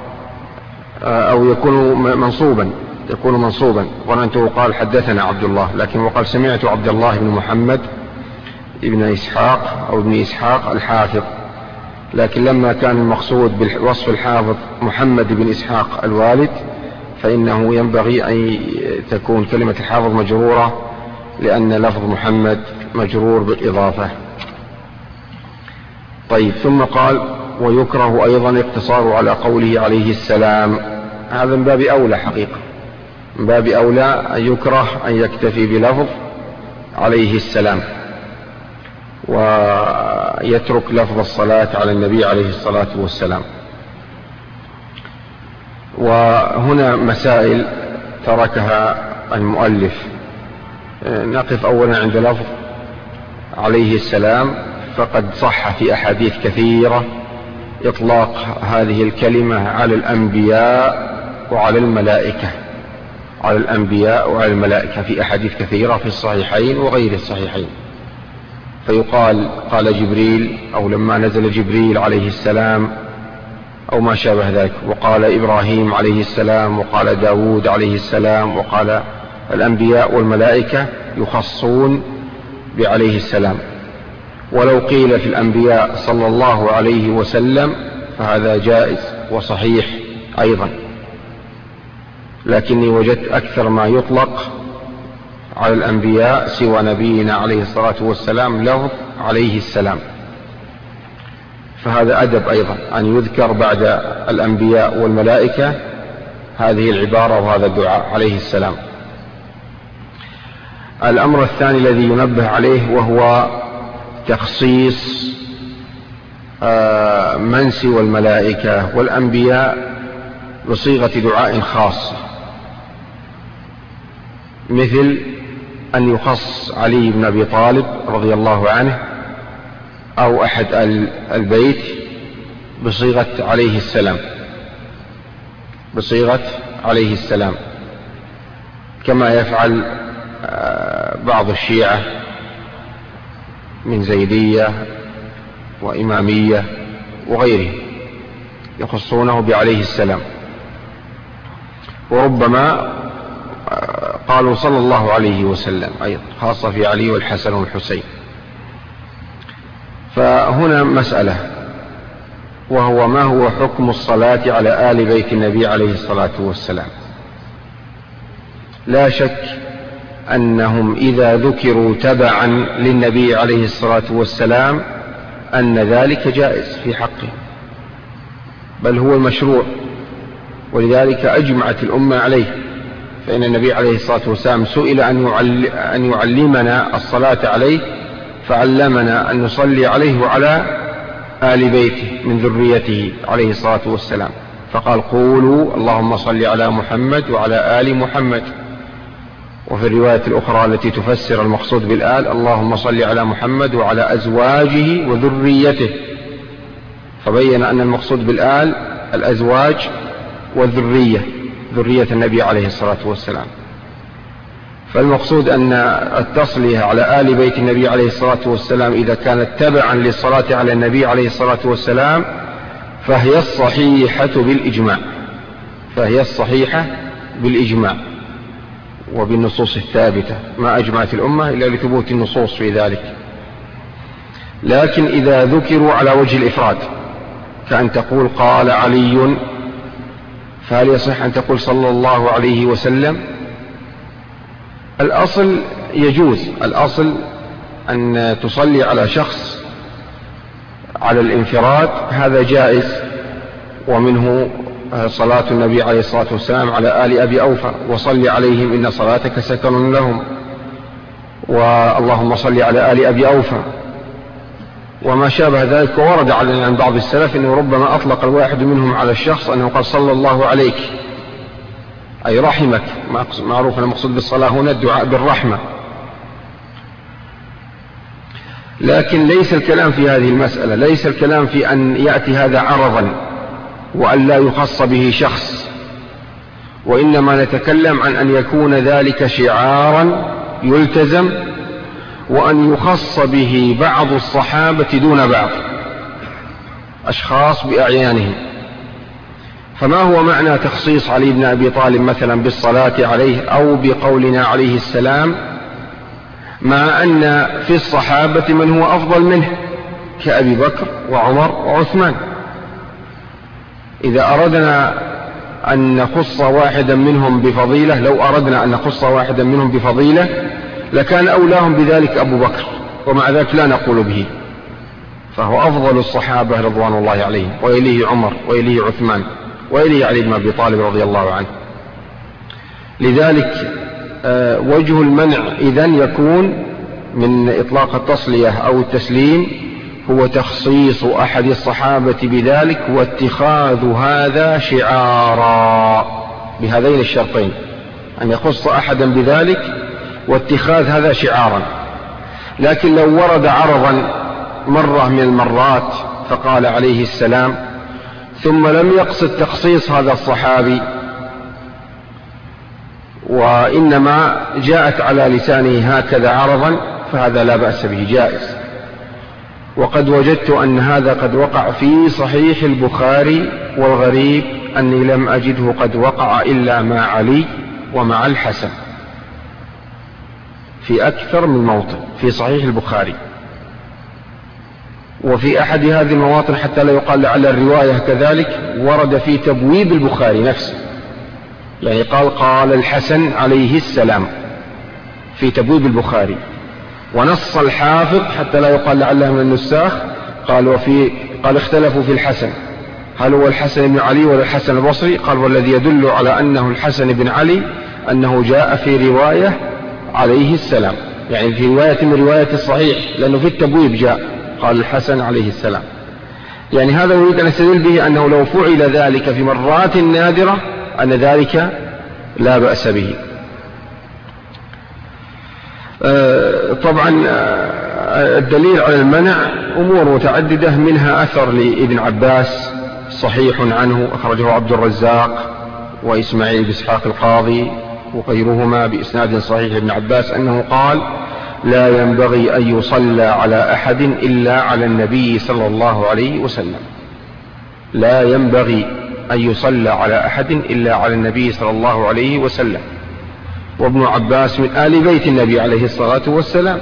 أو يكون منصوبا ظننته قال حدثنا عبد الله، لكن وقال سمعت عبد الله بن محمد ابن إسحاق أو ابن إسحاق الحافظ، لكن لما كان المقصود بالوصف الحافظ محمد بن إسحاق الوالد فإنه ينبغي أن تكون كلمة الحافظ مجرورة، لأن لفظ محمد مجرور بالإضافة. طيب، ثم قال ويكره أيضا الاقتصار على قوله عليه السلام. هذا من باب أولى حقيقة، من باب أولى أن يكره أن يكتفي بلفظ عليه السلام ويترك لفظ الصلاة على النبي عليه الصلاة والسلام. وهنا مسائل تركها المؤلف. نقف أولا عند لفظ عليه السلام، فقد صح في أحاديث كثيرة إطلاق هذه الكلمة على الأنبياء وعلى الملائكة، على الأنبياء وعلى الملائكة في أحاديث كثيرة في الصحيحين وغير الصحيحين. فيقال قال جبريل، أو لما نزل جبريل عليه السلام، أو ما شابه ذلك، وقال إبراهيم عليه السلام، وقال داود عليه السلام، وقال الأنبياء والملائكة يخصون بعليه السلام. ولو قيل في الأنبياء صلى الله عليه وسلم فهذا جائز وصحيح أيضا، لكني وجدت أكثر ما يطلق على الأنبياء سوى نبينا عليه الصلاة والسلام لفظ عليه السلام، فهذا أدب أيضا أن يذكر بعد الأنبياء والملائكة هذه العبارة وهذا الدعاء عليه السلام. الأمر الثاني الذي ينبه عليه وهو تخصيص من سوى الملائكة والأنبياء بصيغة دعاء خاصة، مثل أن يخص علي بن أبي طالب رضي الله عنه أو أحد البيت بصيغة عليه السلام، بصيغة عليه السلام، كما يفعل بعض الشيعة من زيدية وإمامية وغيره، يخصونه بعليه السلام، وربما قالوا صلى الله عليه وسلم أيضا، خاصة في علي والحسن والحسين. فهنا مسألة، وهو ما هو حكم الصلاة على آل بيت النبي عليه الصلاة والسلام. لا شك أنهم إذا ذكروا تبعا للنبي عليه الصلاة والسلام أن ذلك جائز في حقه، بل هو المشروع، ولذلك أجمعت الأمة عليه. فإن النبي عليه الصلاة والسلام سئل أن يعلمنا الصلاة عليه، فعلمنا أن نصلي عليه وعلى آل بيته من ذريته عليه الصلاة والسلام، فقال قولوا اللهم صل على محمد وعلى آل محمد. وفي الرواية الأخرى التي تفسر المقصود بالآل اللهم صل على محمد وعلى أزواجه وذريته، فبين أن المقصود بالآل الأزواج والذرية، ذرية النبي عليه الصلاة والسلام. فالمقصود أن التصلية على آل بيت النبي عليه الصلاة والسلام إذا كانت تبعا للصلاة على النبي عليه الصلاة والسلام فهي الصحيحة بالإجماع، فهي الصحيحة بالإجماع وبالنصوص الثابتة، ما أجمعت الأمة إلا لثبوت النصوص في ذلك. لكن إذا ذكروا على وجه الإفراد كأن تقول قال علي، فهل يصح أن تقول صلى الله عليه وسلم؟ الأصل يجوز، الأصل أن تصلي على شخص على الانفراد، هذا جائز، ومنه صلاة النبي عليه الصلاة والسلام على آل أبي أوفى وصل عليهم إن صلاتك سكن لهم، واللهم صل على آل أبي أوفى وما شابه ذلك. ورد عن بعض السلف أنه ربما أطلق الواحد منهم على الشخص أنه قال صلى الله عليك أي رحمك، معروف المقصود بالصلاة هنا الدعاء بالرحمة. لكن ليس الكلام في هذه المسألة، ليس الكلام في أن يأتي هذا عرضا وأن لا يخص به شخص، وإنما نتكلم عن أن يكون ذلك شعارا يلتزم، وأن يخص به بعض الصحابة دون بعض، أشخاص بأعيانهم. فما هو معنى تخصيص علي بن أبي طالب مثلا بالصلاة عليه أو بقولنا عليه السلام، مع أن في الصحابة من هو أفضل منه كأبي بكر وعمر وعثمان؟ إذا أردنا أن نخص واحدا منهم بفضيلة، لو أردنا أن نخص واحدا منهم بفضيلة لكان أولاهم بذلك أبو بكر، ومع ذلك لا نقول به، فهو أفضل الصحابة رضوان الله عليهم، وإليه عمر وإليه عثمان وإليه علي بن أبي طالب رضي الله عنه. لذلك وجه المنع إذن يكون من إطلاق التصلية أو التسليم هو تخصيص أحد الصحابة بذلك، واتخاذ هذا شعارا بهذين الشرطين، أن يخص أحدا بذلك واتخاذ هذا شعارا. لكن لو ورد عرضا مرة من المرات فقال عليه السلام ثم لم يقصد تخصيص هذا الصحابي، وإنما جاءت على لسانه هكذا عرضا، فهذا لا بأس به، جائز. وقد وجدت أن هذا قد وقع في صحيح البخاري، والغريب أني لم أجده قد وقع إلا مع علي ومع الحسن في أكثر من موطن في صحيح البخاري. وفي أحد هذه المواطن حتى لا يقال لعل الرواية كذلك ورد في تبويب البخاري نفسه، يعني قال الحسن عليه السلام في تبويب البخاري، ونص الحافظ حتى لا يقال لعله من النساخ قال اختلفوا في الحسن، هل هو الحسن بن علي ولا الحسن البصري؟ قال والذي يدل على أنه الحسن بن علي أنه جاء في رواية عليه السلام، يعني في رواية من رواية الصحيح، لأنه في التبويب جاء قال الحسن عليه السلام. يعني هذا يريد أن يستدل به أنه لو فعل ذلك في مرات نادرة أن ذلك لا بأس به. طبعا الدليل على المنع أمور متعددة، منها أثر لابن عباس صحيح عنه أخرجه عبد الرزاق وإسماعيل بإسحاق القاضي وغيرهما بإسناد صحيح ابن عباس أنه قال لا ينبغي أن يصلى على أحد إلا على النبي صلى الله عليه وسلم، لا ينبغي أن يصلى على أحد إلا على النبي صلى الله عليه وسلم. وابن عباس من آل بيت النبي عليه الصلاة والسلام،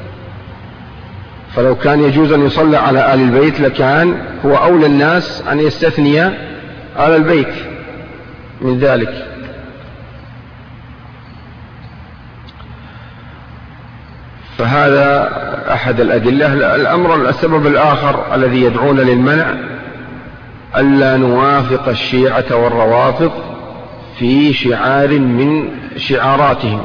فلو كان يجوز أن يصلى على آل البيت لكان هو أولى الناس أن يستثني آل البيت من ذلك. فهذا أحد الأدلة. السبب الآخر الذي يدعون للمنع ألا نوافق الشيعة والروافض في شعار من شعاراتهم،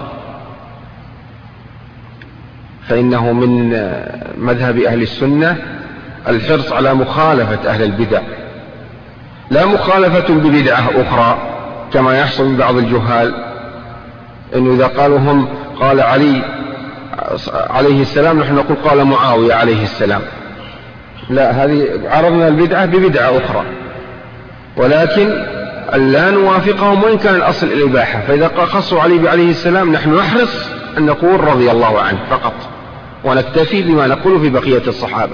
فإنه من مذهب أهل السنة الحرص على مخالفة أهل البدع، لا مخالفة ببدعة أخرى كما يحصل من بعض الجهال، إنه إذا قالوا هم قال علي عليه السلام نحن نقول قال معاوية عليه السلام، لا، هذه عرضنا البدعة ببدعة أخرى، ولكن لا نوافقهم وإن كان الأصل الإباحة. فإذا خصوا علي عليه السلام نحن نحرص أن نقول رضي الله عنه فقط، ونكتفي بما نقول في بقية الصحابة،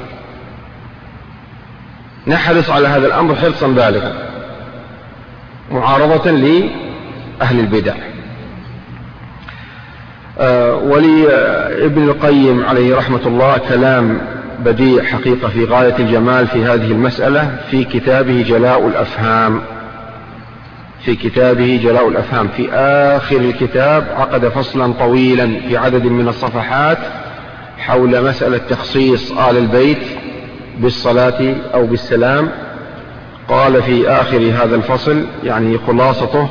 نحرص على هذا الأمر حرصا بالغا معارضة لأهل البدع. ولابن القيم عليه رحمة الله كلام بديع حقيقة في غاية الجمال في هذه المسألة في كتابه جلاء الأفهام. في آخر الكتاب عقد فصلا طويلا في عدد من الصفحات حول مسألة تخصيص آل البيت بالصلاة أو بالسلام. قال في آخر هذا الفصل، يعني خلاصته،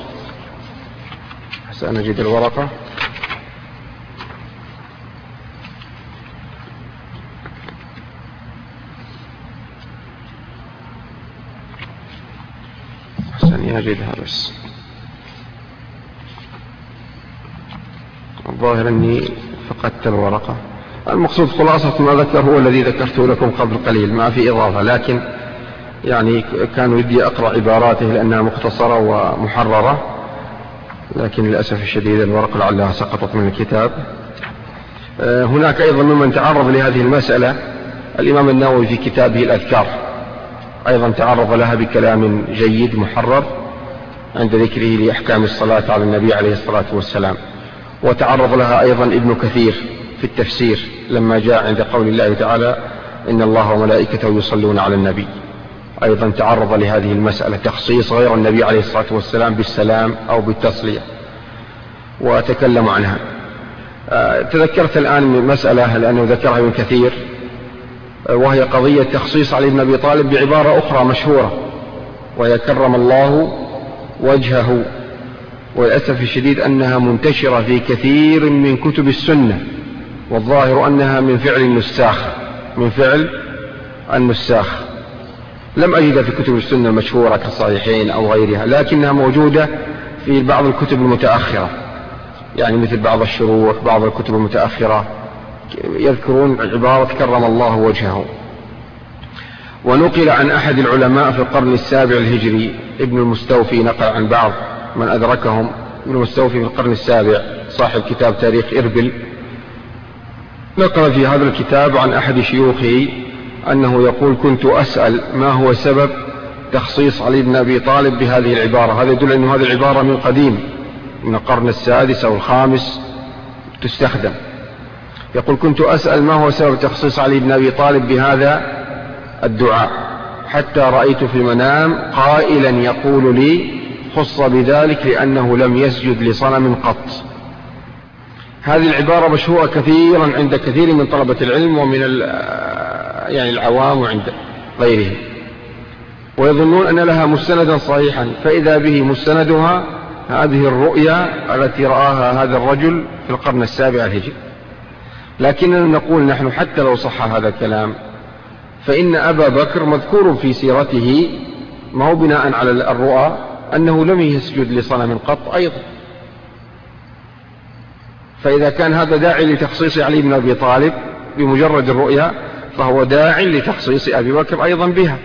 سنجد الورقة، يجدها بس الظاهر أني فقدت الورقة. المقصود خلاصة ما ذكر هو الذي ذكرته لكم قبل قليل، ما في إضافة، لكن يعني كان ودي أقرأ عباراته لأنها مختصرة ومحررة، لكن للأسف الشديد الورق لعلها سقطت من الكتاب. هناك أيضا ممن تعرض لهذه المسألة الإمام النووي في كتابه الأذكار، أيضا تعرض لها بكلام جيد محرر عند ذكره لأحكام الصلاة على النبي عليه الصلاة والسلام. وتعرض لها أيضا ابن كثير في التفسير لما جاء عند قول الله تعالى إن الله وملائكته يصلون على النبي، أيضا تعرض لهذه المسألة تخصيص غير النبي عليه الصلاة والسلام بالسلام أو بالتصلية وتكلم عنها. تذكرت الآن مسألة لأنه ذكرها ابن كثير، وهي قضية تخصيص علي بن أبي طالب بعبارة أخرى مشهورة وهي كرم الله وجهه، والأسف الشديد أنها منتشرة في كثير من كتب السنة، والظاهر أنها من فعل النساخ. لم أجد في كتب السنة المشهورة كالصحيحين أو غيرها، لكنها موجودة في بعض الكتب المتأخرة، يعني مثل بعض الشروح، بعض الكتب المتأخرة يذكرون عبارة كرم الله وجهه. ونقل عن أحد العلماء في القرن السابع الهجري، ابن المستوفي نقل عن بعض من أدركهم، ابن المستوفي في القرن السابع صاحب كتاب تاريخ إربل، نقل في هذا الكتاب عن أحد شيوخه أنه يقول كنت أسأل ما هو سبب تخصيص علي بن أبي طالب بهذه العبارة. هذا يدل أن هذه العبارة من قديم، من القرن السادس أو الخامس تستخدم. يقول كنت أسأل ما هو سبب تخصيص علي بن أبي طالب بهذا الدعاء، حتى رأيت في المنام قائلا يقول لي خص بذلك لأنه لم يسجد لصنم قط. هذه العبارة مشهورة كثيرا عند كثير من طلبة العلم ومن يعني العوام وعند غيرهم، ويظنون أن لها مستندا صحيحا، فإذا به مستندها هذه الرؤيا التي رآها هذا الرجل في القرن السابع الهجري. لكننا نقول نحن حتى لو صح هذا الكلام فإن أبا بكر مذكور في سيرته ما هو بناء على الرؤى أنه لم يسجد لصنم قط أيضا، فإذا كان هذا داعي لتخصيص علي بن أبي طالب بمجرد الرؤيا فهو داعي لتخصيص أبي بكر أيضا بها.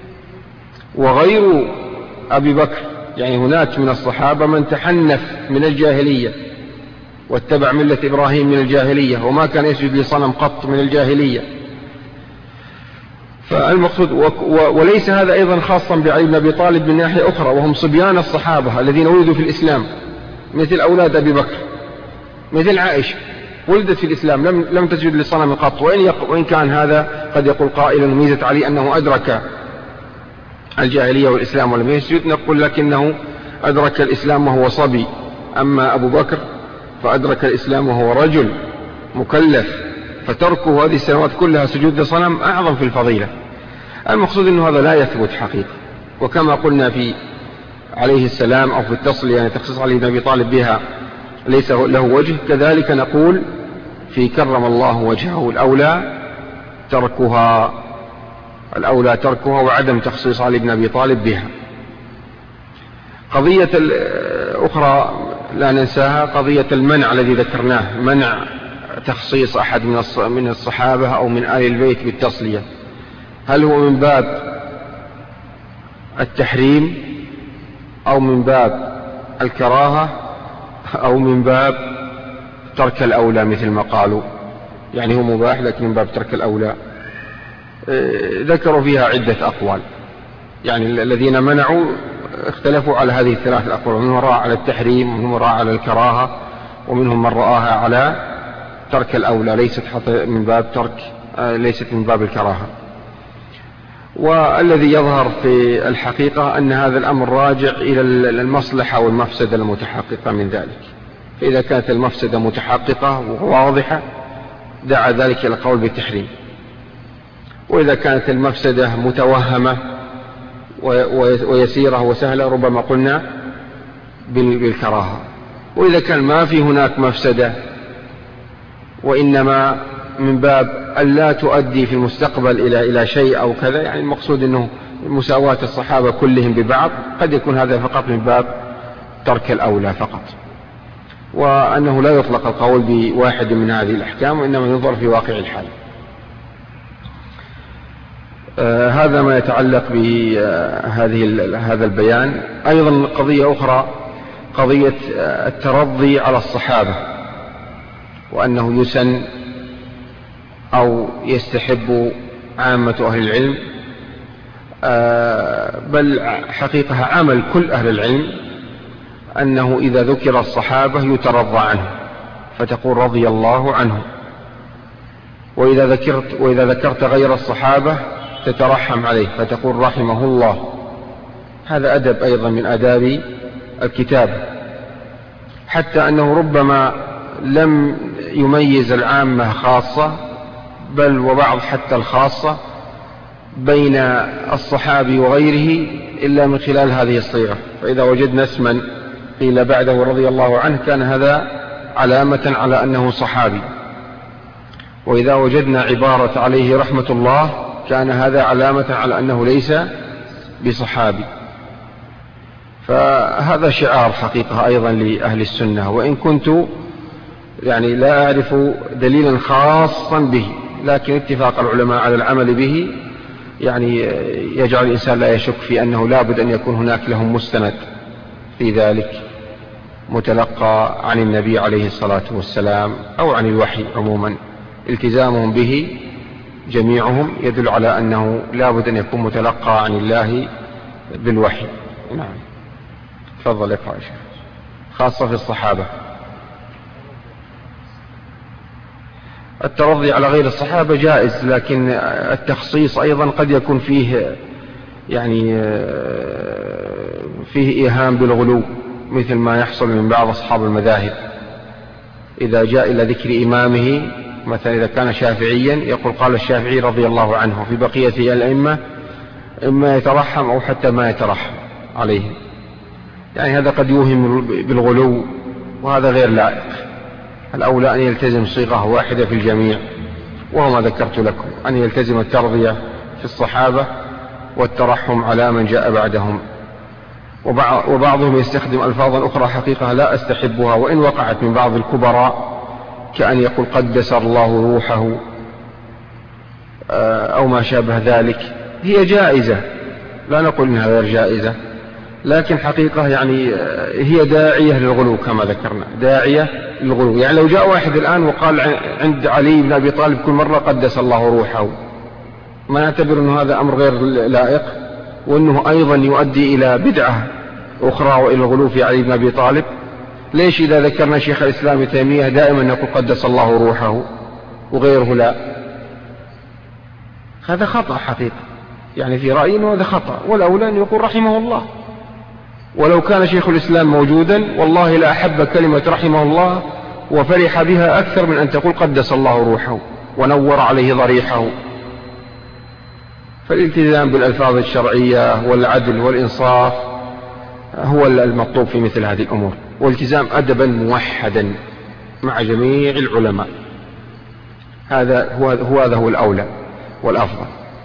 وغير أبي بكر يعني هناك من الصحابة من تحنف من الجاهلية واتبع ملة إبراهيم من الجاهلية وما كان يسجد لصنم قط من الجاهلية. فالمقصود وليس هذا أيضا خاصا بعلي بن أبي طالب من ناحية أخرى، وهم صبيان الصحابة الذين ولدوا في الإسلام مثل أولاد أبي بكر، مثل عائشة ولدت في الإسلام لم تسجد لصنم قط. وإن كان هذا قد يقول قائل ميزة علي أنه أدرك الجاهلية والإسلام ولم يسجد، نقول لكنه أدرك الإسلام وهو صبي، أما أبو بكر فأدرك الإسلام وهو رجل مكلف، فتركه هذه السنوات كلها سجود لصنم أعظم في الفضيلة. المقصود أنه هذا لا يثبت حقيقة، وكما قلنا في عليه السلام أو في التصلية يعني تخصيص علي بن أبي طالب بها ليس له وجه، كذلك نقول في كرم الله وجهه الأولى تركها وعدم تخصيص علي بن أبي طالب بها. قضية أخرى لا ننساها، قضية المنع الذي ذكرناه، منع تخصيص أحد من الصحابة أو من آل البيت بالتصلية، هل هو من باب التحريم أو من باب الكراهة أو من باب ترك الأولى مثل ما قالوا، يعني هو مباح لكن من باب ترك الأولى؟ ذكروا فيها عدة أقوال، يعني الذين منعوا اختلفوا على هذه الثلاث الأقوال، ومنهم رأى على التحريم ومنهم رأى على الكراهة ومنهم من رآها على ترك الأولى، ليست من باب الكراهة. والذي يظهر في الحقيقة أن هذا الأمر راجع إلى المصلحة والمفسدة المتحققة من ذلك، فإذا كانت المفسدة متحققة وواضحة دعا ذلك إلى القول بالتحريم، وإذا كانت المفسدة متوهمة ويسيرة وسهلة ربما قلنا بالكراهة. وإذا كان ما في هناك مفسدة وإنما من باب أن لا تؤدي في المستقبل إلى شيء أو كذا، يعني المقصود أنه مساواة الصحابة كلهم ببعض، قد يكون هذا فقط من باب ترك الأولى فقط. وأنه لا يطلق القول بواحد من هذه الأحكام، وإنما ينظر في واقع الحال. هذا ما يتعلق بهذا البيان. أيضا قضية أخرى، قضية الترضي على الصحابة، وأنه يسن أو يستحب عامة أهل العلم، بل حقيقة عمل كل أهل العلم، أنه إذا ذكر الصحابة يترضى عنه فتقول رضي الله عنه، وإذا ذكرت غير الصحابة تترحم عليه فتقول رحمه الله. هذا أدب أيضا من آداب الكتابة، حتى أنه ربما لم يميز العامة خاصة، بل وبعض حتى الخاصة بين الصحابي وغيره إلا من خلال هذه الصيغة. فإذا وجدنا اسما قيل بعده رضي الله عنه كان هذا علامة على أنه صحابي، وإذا وجدنا عبارة عليه رحمة الله كان هذا علامة على أنه ليس بصحابي. فهذا شعار حقيقة أيضا لأهل السنة، وإن كنت يعني لا أعرف دليلا خاصا به، لكن اتفاق العلماء على العمل به يعني يجعل الإنسان لا يشك في أنه لابد أن يكون هناك لهم مستند في ذلك متلقى عن النبي عليه الصلاة والسلام أو عن الوحي عموما. التزامهم به جميعهم يدل على أنه لابد أن يكون متلقى عن الله بالوحي. نعم، تفضل اقرأ شيخ. خاصة في الصحابة. الترضي على غير الصحابة جائز، لكن التخصيص أيضا قد يكون فيه يعني فيه إيهام بالغلو، مثل ما يحصل من بعض أصحاب المذاهب إذا جاء إلى ذكر إمامه، مثلا إذا كان شافعيا يقول قال الشافعي رضي الله عنه، في بقية الأئمة إما يترحم أو حتى ما يترحم عليه. يعني هذا قد يوهم بالغلو، وهذا غير لائق. الأولى أن يلتزم صيغة واحدة في الجميع، وهو ما ذكرت لكم، أن يلتزم الترضية في الصحابة والترحم على من جاء بعدهم. وبعضهم يستخدم ألفاظا أخرى حقيقة لا أستحبها، وإن وقعت من بعض الكبراء، كأن يقول قدس الله روحه أو ما شابه ذلك. هي جائزة، لا نقول إنها غير جائزة، لكن حقيقة يعني هي داعية للغلو كما ذكرنا، داعية للغلو. يعني لو جاء واحد الآن وقال عند علي بن أبي طالب كل مرة قدس الله روحه، ما نعتبر أنه هذا أمر غير لائق، وأنه أيضا يؤدي إلى بدعة أخرى وإلى الغلو في علي بن أبي طالب؟ ليش إذا ذكرنا شيخ الإسلام ابن تيمية دائما نقول قدس الله روحه وغيره لا؟ هذا خطأ حقيقة، يعني في رأيي هذا خطأ، والأولى أن يقول رحمه الله. ولو كان شيخ الإسلام موجودا والله لا أحب كلمة رحمه الله وفرح بها أكثر من أن تقول قدس الله روحه ونور عليه ضريحه. فالالتزام بالألفاظ الشرعية والعدل والإنصاف هو المطلوب في مثل هذه الأمور، والتزام أدبا موحدا مع جميع العلماء. هذا هو الأولى والأفضل.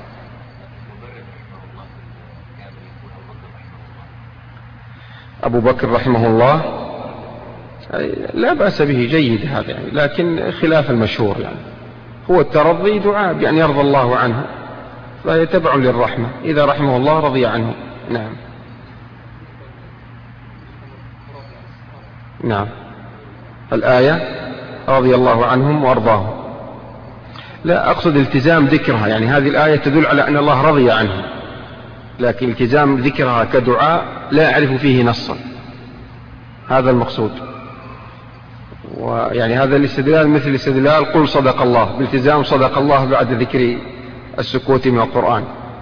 أبو بكر رحمه الله لا بأس به، جيد هذا يعني، لكن خلاف المشهور. يعني هو الترضي دعاء بأن يرضى الله عنه، فهي تبع للرحمة، إذا رحمه الله رضي عنه. نعم نعم. الآية رضي الله عنهم وأرضاهم، لا أقصد التزام ذكرها، يعني هذه الآية تدل على أن الله رضي عنهم، لكن التزام ذكرها كدعاء لا أعرف فيه نصا، هذا المقصود. ويعني هذا الاستدلال مثل الاستدلال قل صدق الله، بالتزام صدق الله بعد ذكر السكوت من القرآن.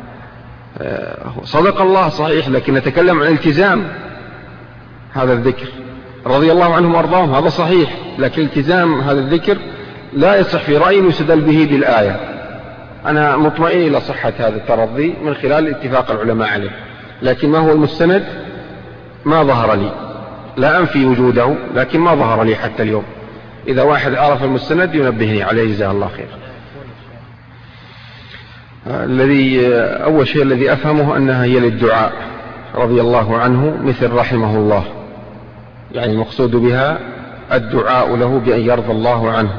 صدق الله صحيح، لكن نتكلم عن التزام هذا الذكر. رضي الله عنهم وأرضاهم هذا صحيح، لكن التزام هذا الذكر لا يصح في رأيي يستدل به بالآية. أنا مطمئن إلى صحة هذا الترضي من خلال اتفاق العلماء عليه، لكن ما هو المستند ما ظهر لي، لا أنفي وجوده لكن ما ظهر لي حتى اليوم. إذا واحد عرف المستند ينبهني عليه جزاه الله خير. أول شيء الذي أفهمه أنها هي للدعاء رضي الله عنه مثل رحمه الله، يعني المقصود بها الدعاء له بأن يرضى الله عنه،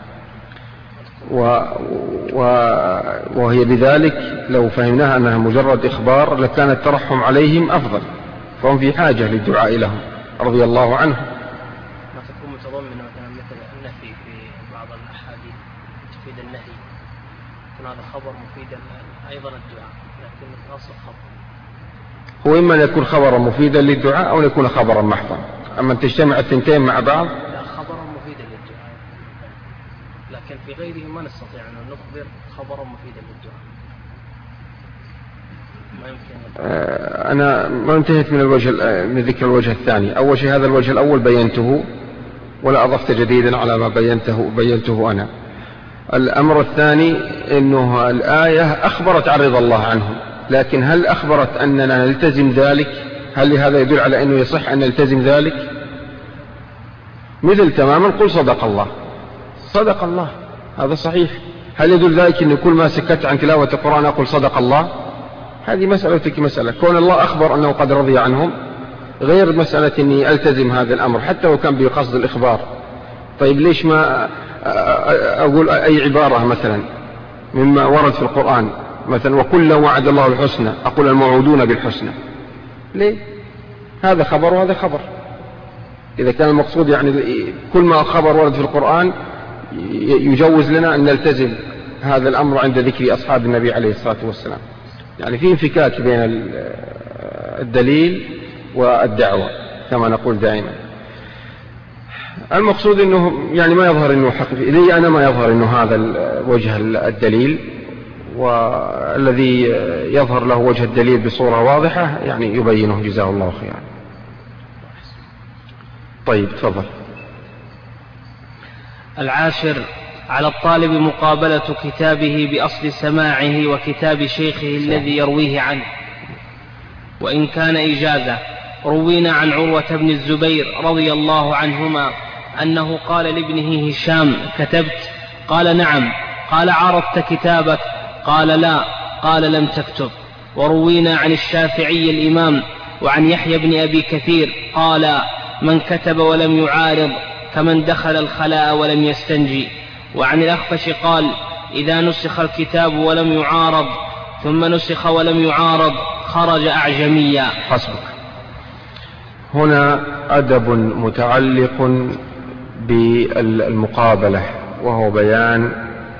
وهي بذلك لو فهمناها أنها مجرد إخبار لكان الترحم عليهم أفضل، فهم في حاجة للدعاء لهم رضي الله عنه. ما تكون متضمنة مثل النفي في بعض الأحاديث تفيد النهي، يكون هذا خبر مفيدا أيضا الدعاء، لكن الأصل خبر. هو إما أن يكون خبرا مفيدا للدعاء أو أن يكون خبرا محضا، أما أن تجتمع الثنتين مع بعض لا، خبرا مفيدا للدعاء، لكن في غيره ما نستطيع أن نخبر خبرا مفيدا للدعاء، ما يمكن. أنا ما انتهيت من ذكر الوجه الثاني. أول شيء هذا الوجه الأول بينته ولا أضفت جديدا على ما بينته أنا. الأمر الثاني أنه الآية أخبرت عن رضا الله عنهم، لكن هل أخبرت أننا نلتزم ذلك؟ هل هذا يدل على أنه يصح أن نلتزم ذلك؟ مثل تماما قل صدق الله، صدق الله هذا صحيح. هل يدل ذلك أن كل ما سكت عن تلاوة القرآن أقول صدق الله؟ هذه مسألة وتلك مسألة. كون الله أخبر أنه قد رضي عنهم غير مسألة أني ألتزم هذا الأمر حتى لو كان بقصد الإخبار. طيب ليش ما أقول أي عبارة مثلا مما ورد في القرآن، مثلا وكلا وعد الله الحسنى، أقول الموعودون بالحسنى؟ ليه؟ هذا خبر وهذا خبر. إذا كان المقصود يعني كل ما خبر ورد في القرآن يجوز لنا أن نلتزم هذا الأمر عند ذكر أصحاب النبي عليه الصلاة والسلام. يعني في انفكاك بين الدليل والدعوة كما نقول دائما. المقصود أنه يعني ما يظهر أنه حقيقي لي، أنا ما يظهر أنه هذا وجه الدليل، والذي يظهر له وجه الدليل بصورة واضحة يعني يبينه جزاه الله خيرا. طيب تفضل. العاشر: على الطالب مقابلة كتابه بأصل سماعه وكتاب شيخه الذي يرويه عنه، وإن كان إجازة. روينا عن عروة بن الزبير رضي الله عنهما أنه قال لابنه هشام: كتبت؟ قال: نعم. قال: عرضت كتابك؟ قال: لا. قال: لم تكتب. وروينا عن الشافعي الإمام وعن يحيى بن أبي كثير قال: من كتب ولم يعارض كمن دخل الخلاء ولم يستنجي. وعن الأخفش قال: إذا نسخ الكتاب ولم يعارض ثم نسخ ولم يعارض خرج أعجميا. حسبك. هنا أدب متعلق بالمقابلة، وهو بيان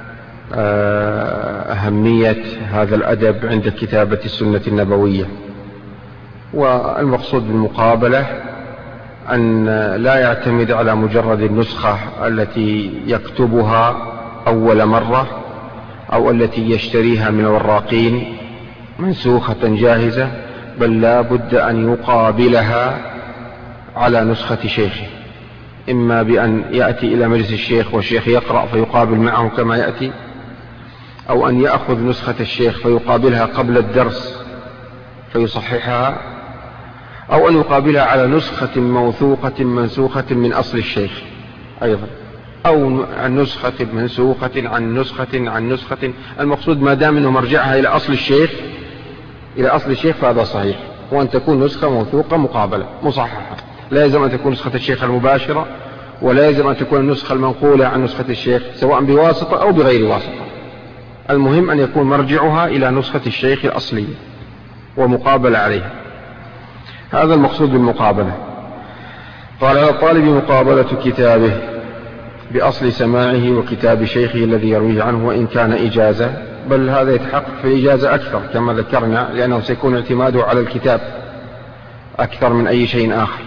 أهمية هذا الأدب عند كتابة السنة النبوية. والمقصود بالمقابلة أن لا يعتمد على مجرد النسخة التي يكتبها أول مرة أو التي يشتريها من الوراقين منسوخة جاهزة، بل لا بد أن يقابلها على نسخة شيخه، إما بأن يأتي إلى مجلس الشيخ والشيخ يقرأ فيقابل معه كما يأتي، أو أن يأخذ نسخة الشيخ فيقابلها قبل الدرس فيصححها، أو أن يقابلها على نسخة موثوقة منسوخة من أصل الشيخ أيضا، أو عن نسخة منسوخة عن نسخة. المقصود ما دام أنه مرجعها إلى أصل الشيخ فهذا صحيح، وأن تكون نسخة موثوقة مقابلة مصححة. لا يلزم أن تكون نسخة الشيخ المباشرة، ولا يلزم أن تكون النسخة المنقولة عن نسخة الشيخ سواء بواسطة أو بغير واسطة. المهم أن يكون مرجعها إلى نسخة الشيخ الأصلية ومقابلة عليها. هذا المقصود بالمقابلة. قال: على الطالب مقابلة كتابه بأصل سماعه وكتاب شيخه الذي يرويه عنه، وإن كان إجازة، بل هذا يتحقق في الإجازة أكثر كما ذكرنا، لأنه سيكون اعتماده على الكتاب أكثر من أي شيء آخر.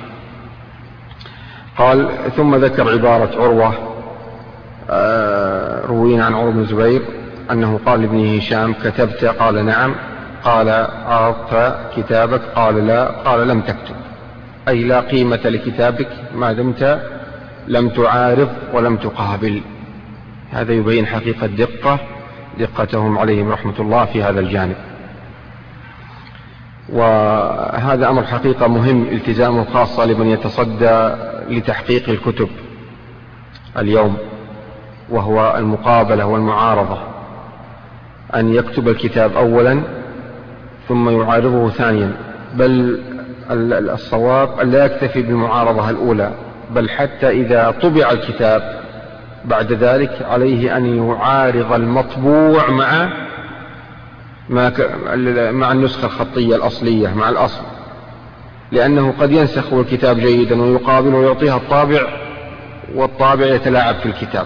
قال: ثم ذكر عبارة عروة. روينا عن عروة بن الزبير أنه قال لابنه هشام: كتبت؟ قال: نعم. قال: عرضت كتابك؟ قال: لا. قال: لم تكتب، أي لا قيمة لكتابك ما دمت لم تعارض ولم تقابل. هذا يبين حقيقة دقتهم عليهم رحمة الله في هذا الجانب. وهذا أمر حقيقة مهم التزامه، خاصة لمن يتصدى لتحقيق الكتب اليوم، وهو المقابلة والمعارضة، أن يكتب الكتاب أولا ثم يعارضه ثانيا، بل الصواب أن لا يكتفي بالمعارضة الأولى، بل حتى إذا طبع الكتاب بعد ذلك عليه أن يعارض المطبوع مع النسخة الخطية الأصلية مع الأصل، لأنه قد ينسخ الكتاب جيدا ويقابل ويعطيها الطابع، والطابع يتلاعب في الكتاب.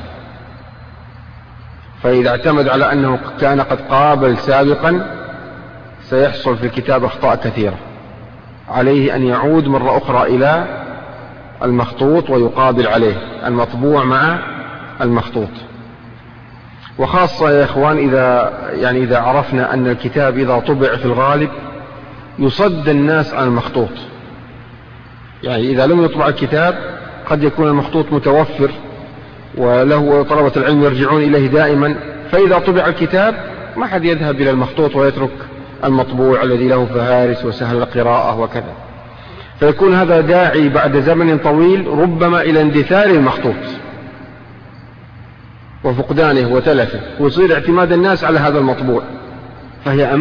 فإذا اعتمد على أنه كان قد قابل سابقا سيحصل في الكتاب أخطاء كثيرة. عليه أن يعود مرة أخرى إلى المخطوط ويقابل عليه المطبوع مع المخطوط. وخاصة يا إخوان إذا عرفنا أن الكتاب إذا طبع في الغالب يصد الناس عن المخطوط، يعني إذا لم يطبع الكتاب قد يكون المخطوط متوفر وله طلبة العلم يرجعون إليه دائما، فإذا طبع الكتاب ما حد يذهب إلى المخطوط ويترك المطبوع الذي له فهارس وسهل القراءة وكذا، فيكون هذا داعي بعد زمن طويل ربما إلى اندثار المخطوط وفقدانه وتلفه، ويصير اعتماد الناس على هذا المطبوع. فهي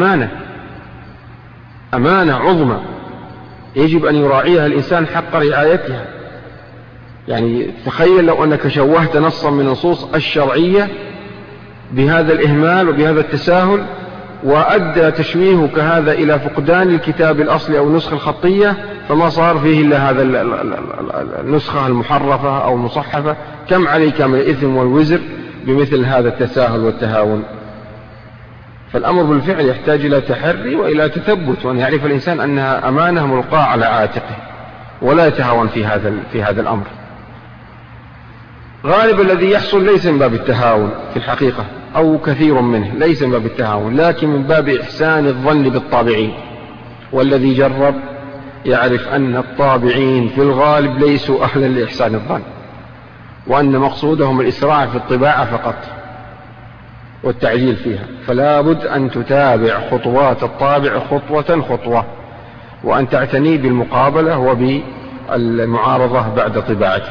أمانة عظمى يجب أن يراعيها الإنسان حق رعايتها. يعني تخيل لو أنك شوهت نصا من النصوص الشرعية بهذا الإهمال وبهذا التساهل، وأدى تشويهك هذا إلى فقدان الكتاب الأصلي أو النسخة الخطية، فما صار فيه إلا هذا النسخة المحرفة أو المصحفة، كم عليك من الإثم والوزر بمثل هذا التساهل والتهاون. فالأمر بالفعل يحتاج إلى تحري وإلى تثبت، وأن يعرف الإنسان أنها أمانة ملقاة على عاتقه ولا يتهاون في هذا الأمر. غالب الذي يحصل ليس من باب التهاون في الحقيقة، أو كثير منه ليس من باب التهاون، لكن من باب إحسان الظن بالطابعين. والذي جرب يعرف أن الطابعين في الغالب ليسوا أهلا لإحسان الظن، وأن مقصودهم الإسراع في الطباعة فقط والتعجيل فيها. فلا بد أن تتابع خطوات الطابع خطوة، وأن تعتني بالمقابلة وبالمعارضة بعد طباعته.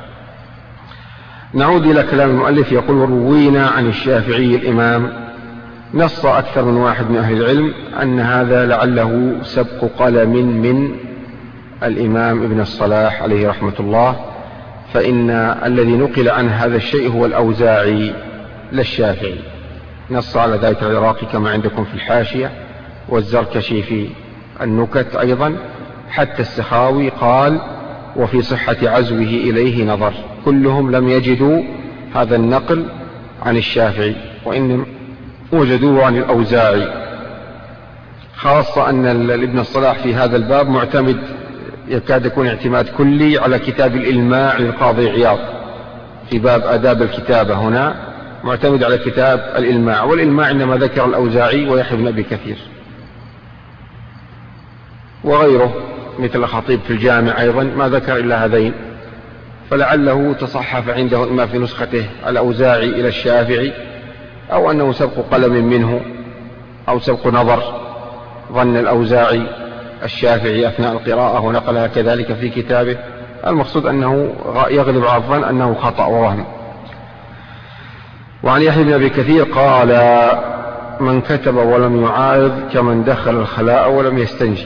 نعود إلى كلام المؤلف، يقول: روينا عن الشافعي الإمام نص أكثر من واحد من أهل العلم أن هذا لعله سبق قلم من الإمام ابن الصلاح عليه رحمة الله، فإن الذي نقل عن هذا الشيء هو الأوزاعي لا الشافعي. نص على ذلك العراقي كما عندكم في الحاشية، والزركشي في النكت أيضا، حتى السخاوي قال: وفي صحة عزوه إليه نظر. كلهم لم يجدوا هذا النقل عن الشافعي، وإنما وجدوه عن الأوزاعي، خاصة أن ابن الصلاح في هذا الباب معتمد، يكاد يكون اعتماد كلي على كتاب الإلماع للقاضي عياض في باب آداب الكتابة. هنا معتمد على كتاب الإلماع، والإلماع إنما ذكر الأوزاعي ويحيى بن أبي كثير وغيره مثل الخطيب في الجامع أيضا ما ذكر إلا هذين، فلعله تصحف عنده إما في نسخته الأوزاعي إلى الشافعي، أو أنه سبق قلم منه، أو سبق نظر، ظن الأوزاعي الشافعي أثناء القراءة ونقلها كذلك في كتابه. المقصود أنه يغلب على الظن أنه خطأ ووهم. وعن يحيى بن أبي كثير قال: من كتب ولم يعارض كمن دخل الخلاء ولم يستنجي.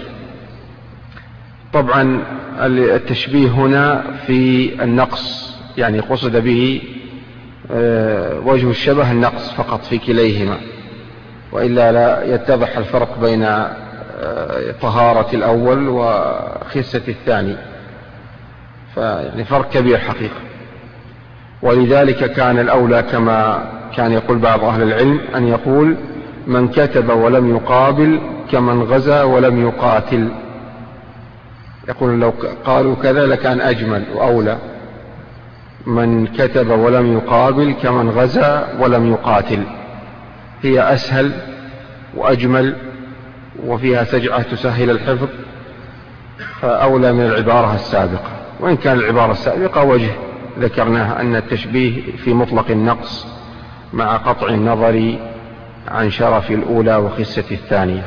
طبعا التشبيه هنا في النقص، يعني قصد به وجه الشبه النقص فقط في كليهما، وإلا لا يتضح الفرق بين طهارة الأول وخسة الثاني، فيعني فرق كبير حقيقة. ولذلك كان الأولى كما كان يقول بعض أهل العلم أن يقول: من كتب ولم يقابل كمن غزا ولم يقاتل. يقول لو قالوا كذا لكان أجمل وأولى: من كتب ولم يقابل كمن غزا ولم يقاتل. هي أسهل وأجمل وفيها سجعة تسهل الحفظ، فأولى من العبارة السابقة. وإن كان العبارة السابقة وجه ذكرناها، أن التشبيه في مطلق النقص مع قطع النظر عن شرف الأولى وخسة الثانية.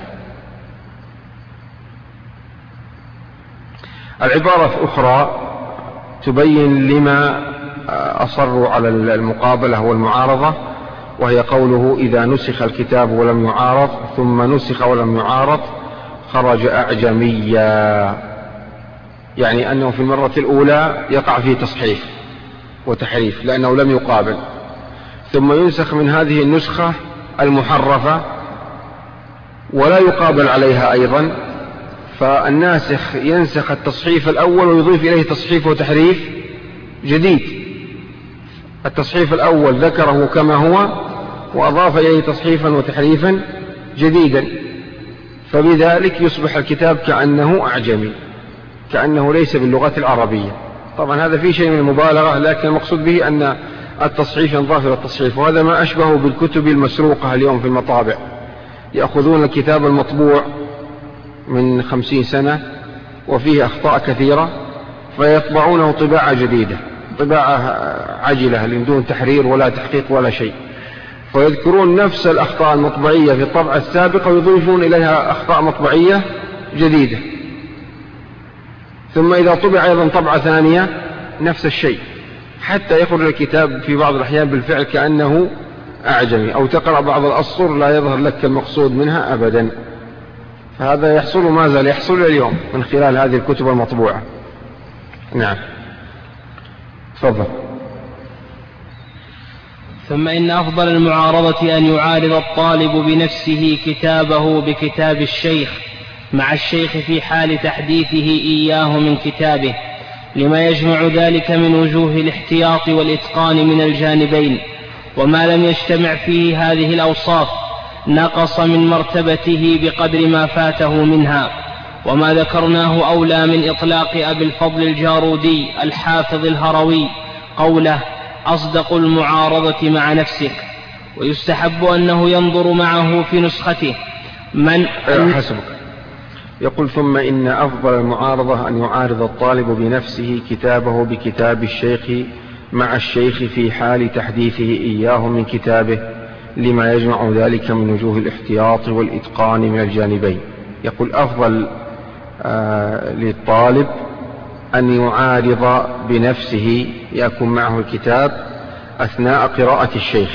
العبارة الأخرى تبين لما أصروا على المقابلة والمعارضة، وهي قوله: إذا نسخ الكتاب ولم يعارض ثم نسخ ولم يعارض خرج أعجميا. يعني أنه في المرة الأولى يقع فيه تصحيف وتحريف لأنه لم يقابل، ثم ينسخ من هذه النسخة المحرفة ولا يقابل عليها أيضا، فالناسخ ينسخ التصحيف الأول ويضيف إليه تصحيف وتحريف جديد. التصحيف الأول ذكره كما هو وأضاف إليه تصحيفا وتحريفا جديدا، فبذلك يصبح الكتاب كأنه أعجمي، كأنه ليس باللغة العربية. طبعا هذا فيه شيء من المبالغة، لكن المقصود به أن التصحيف ينضاف إلى التصحيف، وهذا ما أشبه بالكتب المسروقة اليوم في المطابع. يأخذون الكتاب المطبوع من 50 سنة وفيه أخطاء كثيرة فيطبعونه طباعة جديدة، طباعة عجلة من دون تحرير ولا تحقيق ولا شيء، فيذكرون نفس الأخطاء المطبعية في الطبعة السابقة ويضيفون إليها أخطاء مطبعية جديدة، ثم إذا طبع أيضا طبعة ثانية نفس الشيء، حتى يخرج الكتاب في بعض الأحيان بالفعل كأنه أعجمي، أو تقرأ بعض الأسطر لا يظهر لك المقصود منها أبدا. فهذا يحصل ما زال يحصل اليوم من خلال هذه الكتب المطبوعة. نعم، تفضل. ثم إن أفضل المعارضة أن يعارض الطالب بنفسه كتابه بكتاب الشيخ مع الشيخ في حال تحديثه إياه من كتابه، لما يجمع ذلك من وجوه الاحتياط والإتقان من الجانبين، وما لم يجتمع فيه هذه الأوصاف نقص من مرتبته بقدر ما فاته منها. وما ذكرناه أولى من إطلاق أبي الفضل الجارودي الحافظ الهروي قوله أصدق المعارضة مع نفسك، ويستحب أنه ينظر معه في نسخته من حسبك. يقول ثم إن أفضل المعارضة أن يعارض الطالب بنفسه كتابه بكتاب الشيخ مع الشيخ في حال تحديثه إياه من كتابه، لما يجمع ذلك من وجوه الاحتياط والإتقان من الجانبين. يقول أفضل للطالب أن يعارض بنفسه، يكون معه الكتاب أثناء قراءة الشيخ،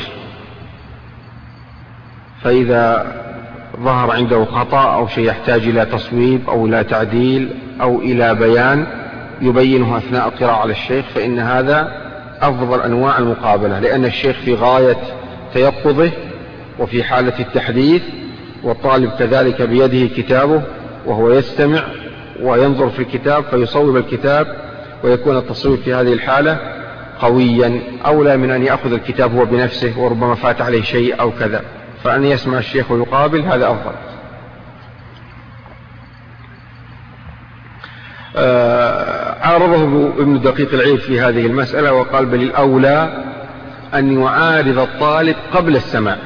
فإذا ظهر عنده خطأ أو شيء يحتاج إلى تصويب أو إلى تعديل أو إلى بيان يبينه أثناء القراءة على الشيخ، فإن هذا أفضل أنواع المقابلة، لأن الشيخ في غاية تيقظه وفي حالة التحديث، والطالب كذلك بيده كتابه وهو يستمع وينظر في الكتاب فيصوب الكتاب، ويكون التصويب في هذه الحالة قويا أولى من أن يأخذ الكتاب هو بنفسه وربما فات عليه شيء أو كذا، فأن يسمع الشيخ ويقابل هذا أفضل. عارضه ابن دقيق العيد في هذه المسألة وقال بل الأولى أن يعارض الطالب قبل السماع،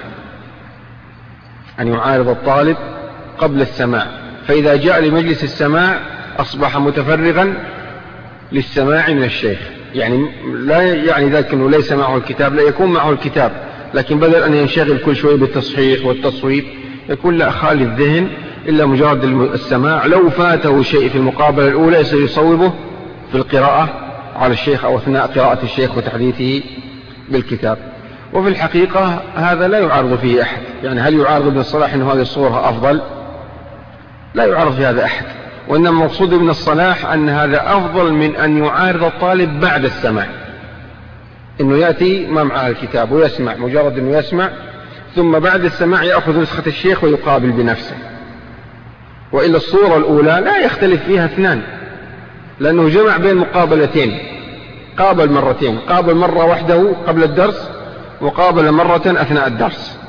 أن يعارض الطالب قبل السماع، فإذا جاء لمجلس السماع أصبح متفرغا للسماع من الشيخ، يعني لا يعني ذلك أنه ليس معه الكتاب، لا يكون معه الكتاب، لكن بدل أن ينشغل كل شوي بالتصحيح والتصويب يكون لا خالي الذهن إلا مجرد السماع. لو فاته شيء في المقابلة الأولى سيصوبه في القراءة على الشيخ أو أثناء قراءة الشيخ وتحديثه بالكتاب. وفي الحقيقة هذا لا يعارض فيه أحد، يعني هل يعارض ابن الصلاح أن هذه الصورة أفضل؟ لا يعارض في هذا أحد، وإنما المقصود ابن الصلاح أن هذا أفضل من أن يعارض الطالب بعد السماع، إنه يأتي ما معه الكتاب ويسمع، مجرد أنه يسمع ثم بعد السماع يأخذ نسخة الشيخ ويقابل بنفسه. وإلا الصورة الأولى لا يختلف فيها اثنان، لأنه جمع بين مقابلتين، قابل مرتين، قابل مرة وحده قبل الدرس وقابل مرة أثناء الدرس،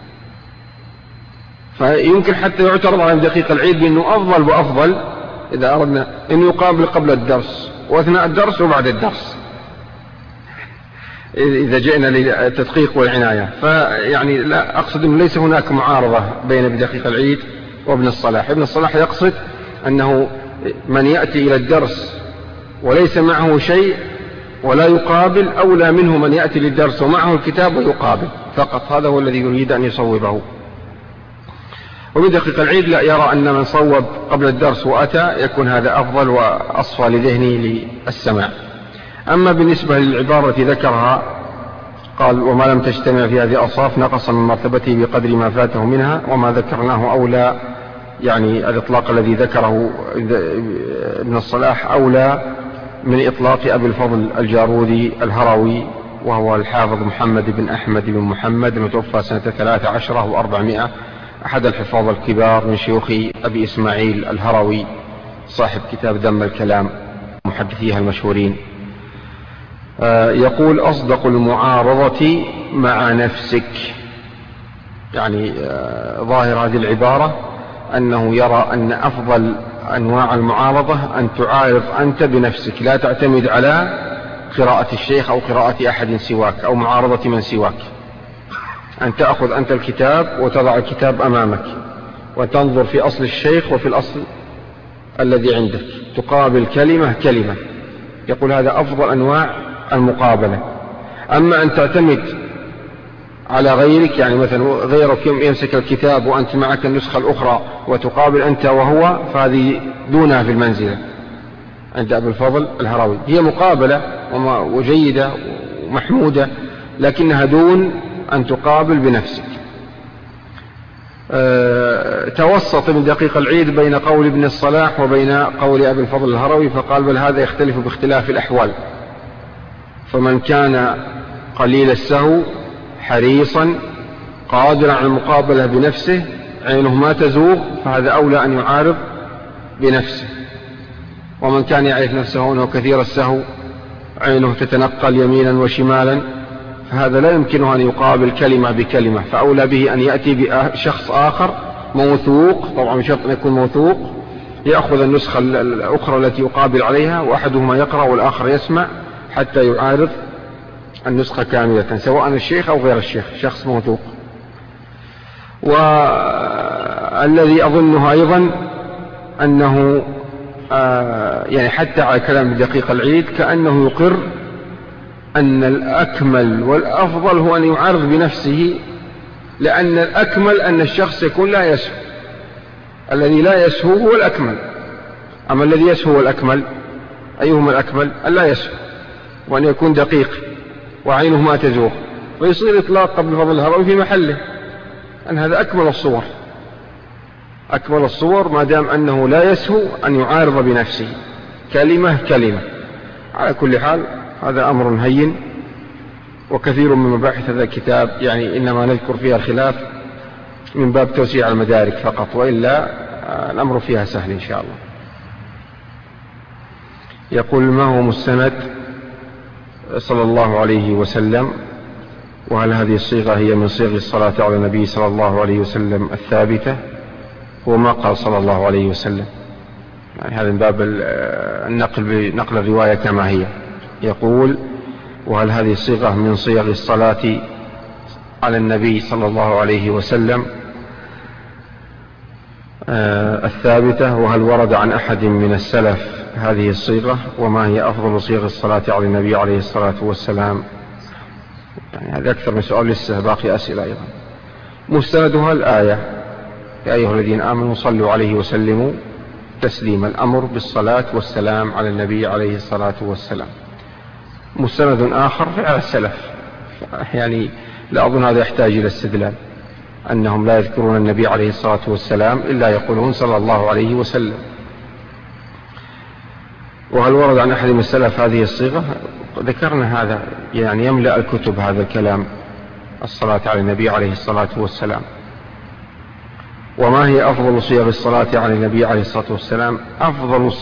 فيمكن حتى يعترض على دقيق العيد بأنه أفضل وأفضل إذا أردنا أن يقابل قبل الدرس وأثناء الدرس وبعد الدرس إذا جئنا للتدقيق والعناية. فيعني لا أقصد أنه ليس هناك معارضة بين ابن دقيق العيد وابن الصلاح. ابن الصلاح يقصد أنه من يأتي إلى الدرس وليس معه شيء ولا يقابل أولى منه من يأتي للدرس ومعه الكتاب ويقابل فقط، هذا هو الذي يريد أن يصوبه. وابن دقيق العيد لا يرى أن من صوب قبل الدرس وأتى يكون هذا أفضل وأصفى لذهنه للسماع. أما بالنسبة للعبارة التي ذكرها قال وما لم تجتمع في هذه الأوصاف نقص من مرتبته بقدر ما فاته منها، وما ذكرناه أولى يعني الإطلاق الذي ذكره ابن الصلاح أولى من إطلاق أبي الفضل الجارودي الهروي، وهو الحافظ محمد بن أحمد بن محمد المتوفى سنة 13 و400، أحد الحفاظ الكبار من شيوخ أبي إسماعيل الهروي صاحب كتاب ذم الكلام محدثيها المشهورين. يقول: أصدق المعارضة مع نفسك. يعني ظاهر هذه العبارة أنه يرى أن أفضل أنواع المعارضة أن تعارض أنت بنفسك، لا تعتمد على قراءة الشيخ أو قراءة أحد سواك أو معارضة من سواك، أن تأخذ أنت الكتاب وتضع الكتاب أمامك وتنظر في أصل الشيخ وفي الأصل الذي عندك، تقابل كلمة كلمة. يقول هذا أفضل أنواع المقابلة. أما أن تعتمد على غيرك، يعني مثلا غيرك يمسك الكتاب وأنت معك النسخة الأخرى وتقابل أنت وهو، فهذه دونها في المنزلة عند أبي الفضل الهروي. هي مقابلة وجيدة ومحمودة، لكنها دون أن تقابل بنفسك. توسط ابن دقيق العيد بين قول ابن الصلاح وبين قول أبي الفضل الهروي، فقال: بل هذا يختلف باختلاف الأحوال، فمن كان قليل السهو حريصا قادرا على المقابلة بنفسه عينه ما تزوغ، فهذا أولى أن يعارض بنفسه. ومن كان يعرف نفسه أنه كثير السهو عينه تتنقل يمينا وشمالا، فهذا لا يمكنه أن يقابل كلمة بكلمة، فأولى به أن يأتي بشخص آخر موثوق، طبعا بشرط أن يكون موثوق، يأخذ النسخة الأخرى التي يقابل عليها، وأحدهما يقرأ والآخر يسمع حتى يعارض النسخة كاملة، سواء الشيخ أو غير الشيخ، شخص موثوق. والذي أظنه أيضا أنه يعني حتى على كلام دقيق العيد كأنه يقر أن الأكمل والأفضل هو أن يعارض بنفسه، لأن الأكمل أن الشخص يكون لا يسهو. الذي لا يسهو هو الأكمل، أما الذي يسهو هو الأكمل. أيهما الأكمل؟ أن لا يسهو وأن يكون دقيق وعينه ما تزوغ، ويصير إطلاق قبل فضل الهروي في محله، أن هذا أكمل الصور. أكمل الصور ما دام أنه لا يسهو أن يعارض بنفسه كلمة كلمة. على كل حال هذا أمر هين، وكثير من مباحث هذا الكتاب يعني إنما نذكر فيها الخلاف من باب توسيع المدارك فقط، وإلا الأمر فيها سهل إن شاء الله. يقول: ما هو مستند صلى الله عليه وسلم؟ وهل هذه الصيغة هي من صيغ الصلاة على النبي صلى الله عليه وسلم الثابتة؟ وما قال صلى الله عليه وسلم، يعني هذا من باب نقل الرواية كما هي. يقول: وهل هذه الصيغة من صيغ الصلاة على النبي صلى الله عليه وسلم الثابتة؟ وهل ورد عن أحد من السلف هذه الصيغة؟ وما هي أفضل صيغ الصلاة على النبي عليه الصلاة والسلام؟ يعني هذا أكثر من سؤال، لسه باقي أسئلة أيضا. مستندها الآية: يا أيها الذين آمنوا صلوا عليه وسلموا تسليما، الأمر بالصلاة والسلام على النبي عليه الصلاة والسلام. مستند آخر على السلف، يعني لا أظن هذا يحتاج إلى استدلال، أنهم لا يذكرون النبي عليه الصلاة والسلام إلا يقولون صلى الله عليه وسلم. وهل ورد عن أحد من السلف هذه الصيغة؟ ذكرنا هذا، يعني يملأ الكتب هذا الكلام، الصلاة على النبي عليه الصلاة والسلام. وما هي أفضل صيغ الصلاة على النبي عليه الصلاة والسلام؟ أفضل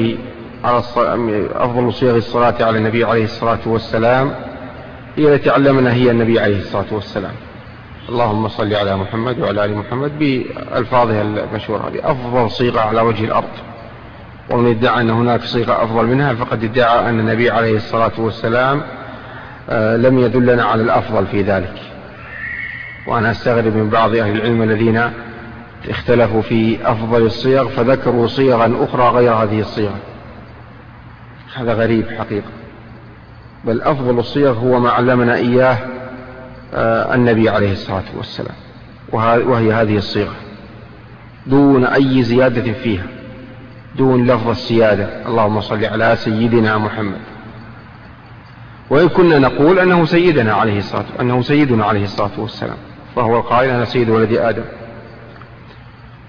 صيغ الصلاة على النبي عليه الصلاة والسلام هي التي علمنا هي النبي عليه الصلاة والسلام: اللهم صل على محمد وعلى آل محمد، بألفاظها المشهورة. هذه أفضل صيغة على وجه الأرض، ومن ادعى أن هناك صيغة أفضل منها فقد ادعى أن النبي عليه الصلاة والسلام لم يدلنا على الأفضل في ذلك. وأنا أستغرب من بعض أهل العلم الذين اختلفوا في أفضل الصيغ فذكروا صيغا أخرى غير هذه الصيغة، هذا غريب حقيقة. بل أفضل الصيغ هو ما علمنا إياه النبي عليه الصلاة والسلام، وهي هذه الصيغة دون أي زيادة فيها، دون لفظ السيادة: اللهم صل على سيدنا محمد. وإن كنا نقول أنه سيدنا عليه الصلاة والسلام، فهو القائل: أنا سيد ولد آدم.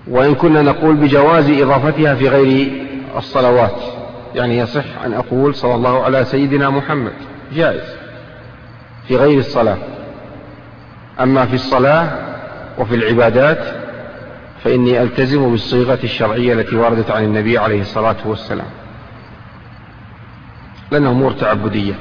وإن كنا نقول بجواز إضافتها في غير الصلوات، يعني يصح أن أقول صلى الله على سيدنا محمد، جائز في غير الصلاة. أما في الصلاة وفي العبادات فإني ألتزم بالصيغة الشرعية التي وردت عن النبي عليه الصلاة والسلام، لأنها أمور تعبدية.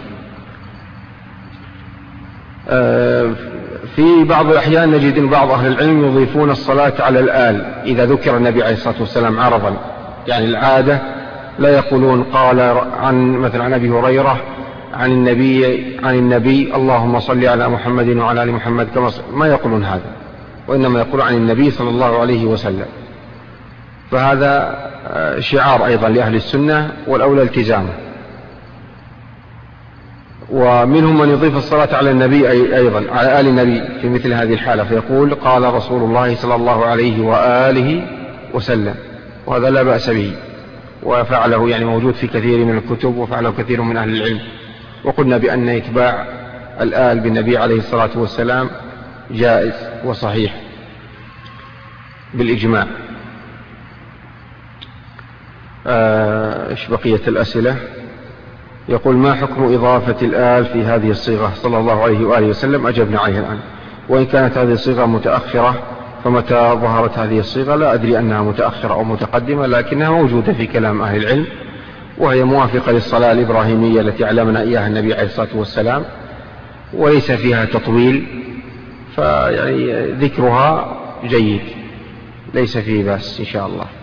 في بعض الأحيان نجد أن بعض أهل العلم يضيفون الصلاة على الآل إذا ذكر النبي عليه الصلاة والسلام عرضا، يعني العادة لا يقولون قال عن مثلا عن أبي هريرة عن النبي اللهم صل على محمد وعلى آل محمد كما، ما يقولون هذا، وإنما يقول عن النبي صلى الله عليه وسلم. فهذا شعار أيضا لأهل السنة والأولى التزامه. ومنهم من يضيف الصلاة على النبي أيضا على آل النبي في مثل هذه الحالة، فيقول قال رسول الله صلى الله عليه وآله وسلم، وهذا لا بأس به، وفعله يعني موجود في كثير من الكتب وفعله كثير من أهل العلم. وقلنا بأن إتباع الآل بالنبي عليه الصلاة والسلام جائز وصحيح بالإجماع. إيش بقية الأسئلة؟ يقول ما حكم إضافة الآل في هذه الصيغة صلى الله عليه وآله وسلم؟ أجبنا عليه الآن. وإن كانت هذه الصيغة متأخرة فمتى ظهرت هذه الصيغة لا أدري أنها متأخرة أو متقدمة، لكنها موجودة في كلام أهل العلم، وهي موافقة للصلاة الإبراهيمية التي علمنا إياها النبي عليه الصلاة والسلام، وليس فيها تطويل، فيعني ذكرها جيد ليس فيه بأس إن شاء الله.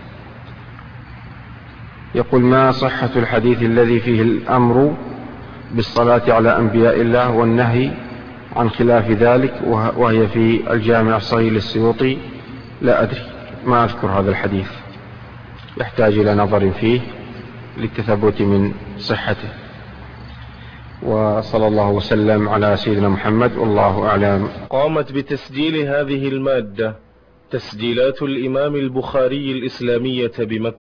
يقول ما صحة الحديث الذي فيه الأمر بالصلاة على أنبياء الله والنهي عن خلاف ذلك، وهي في الجامع الصغير للسيوطي؟ لا أدري، ما أذكر هذا الحديث، يحتاج إلى نظر فيه للتثبت من صحته. وصلى الله وسلم على سيدنا محمد والله أعلم. قامت بتسجيل هذه المادة تسجيلات الإمام البخاري الإسلامية بمكة.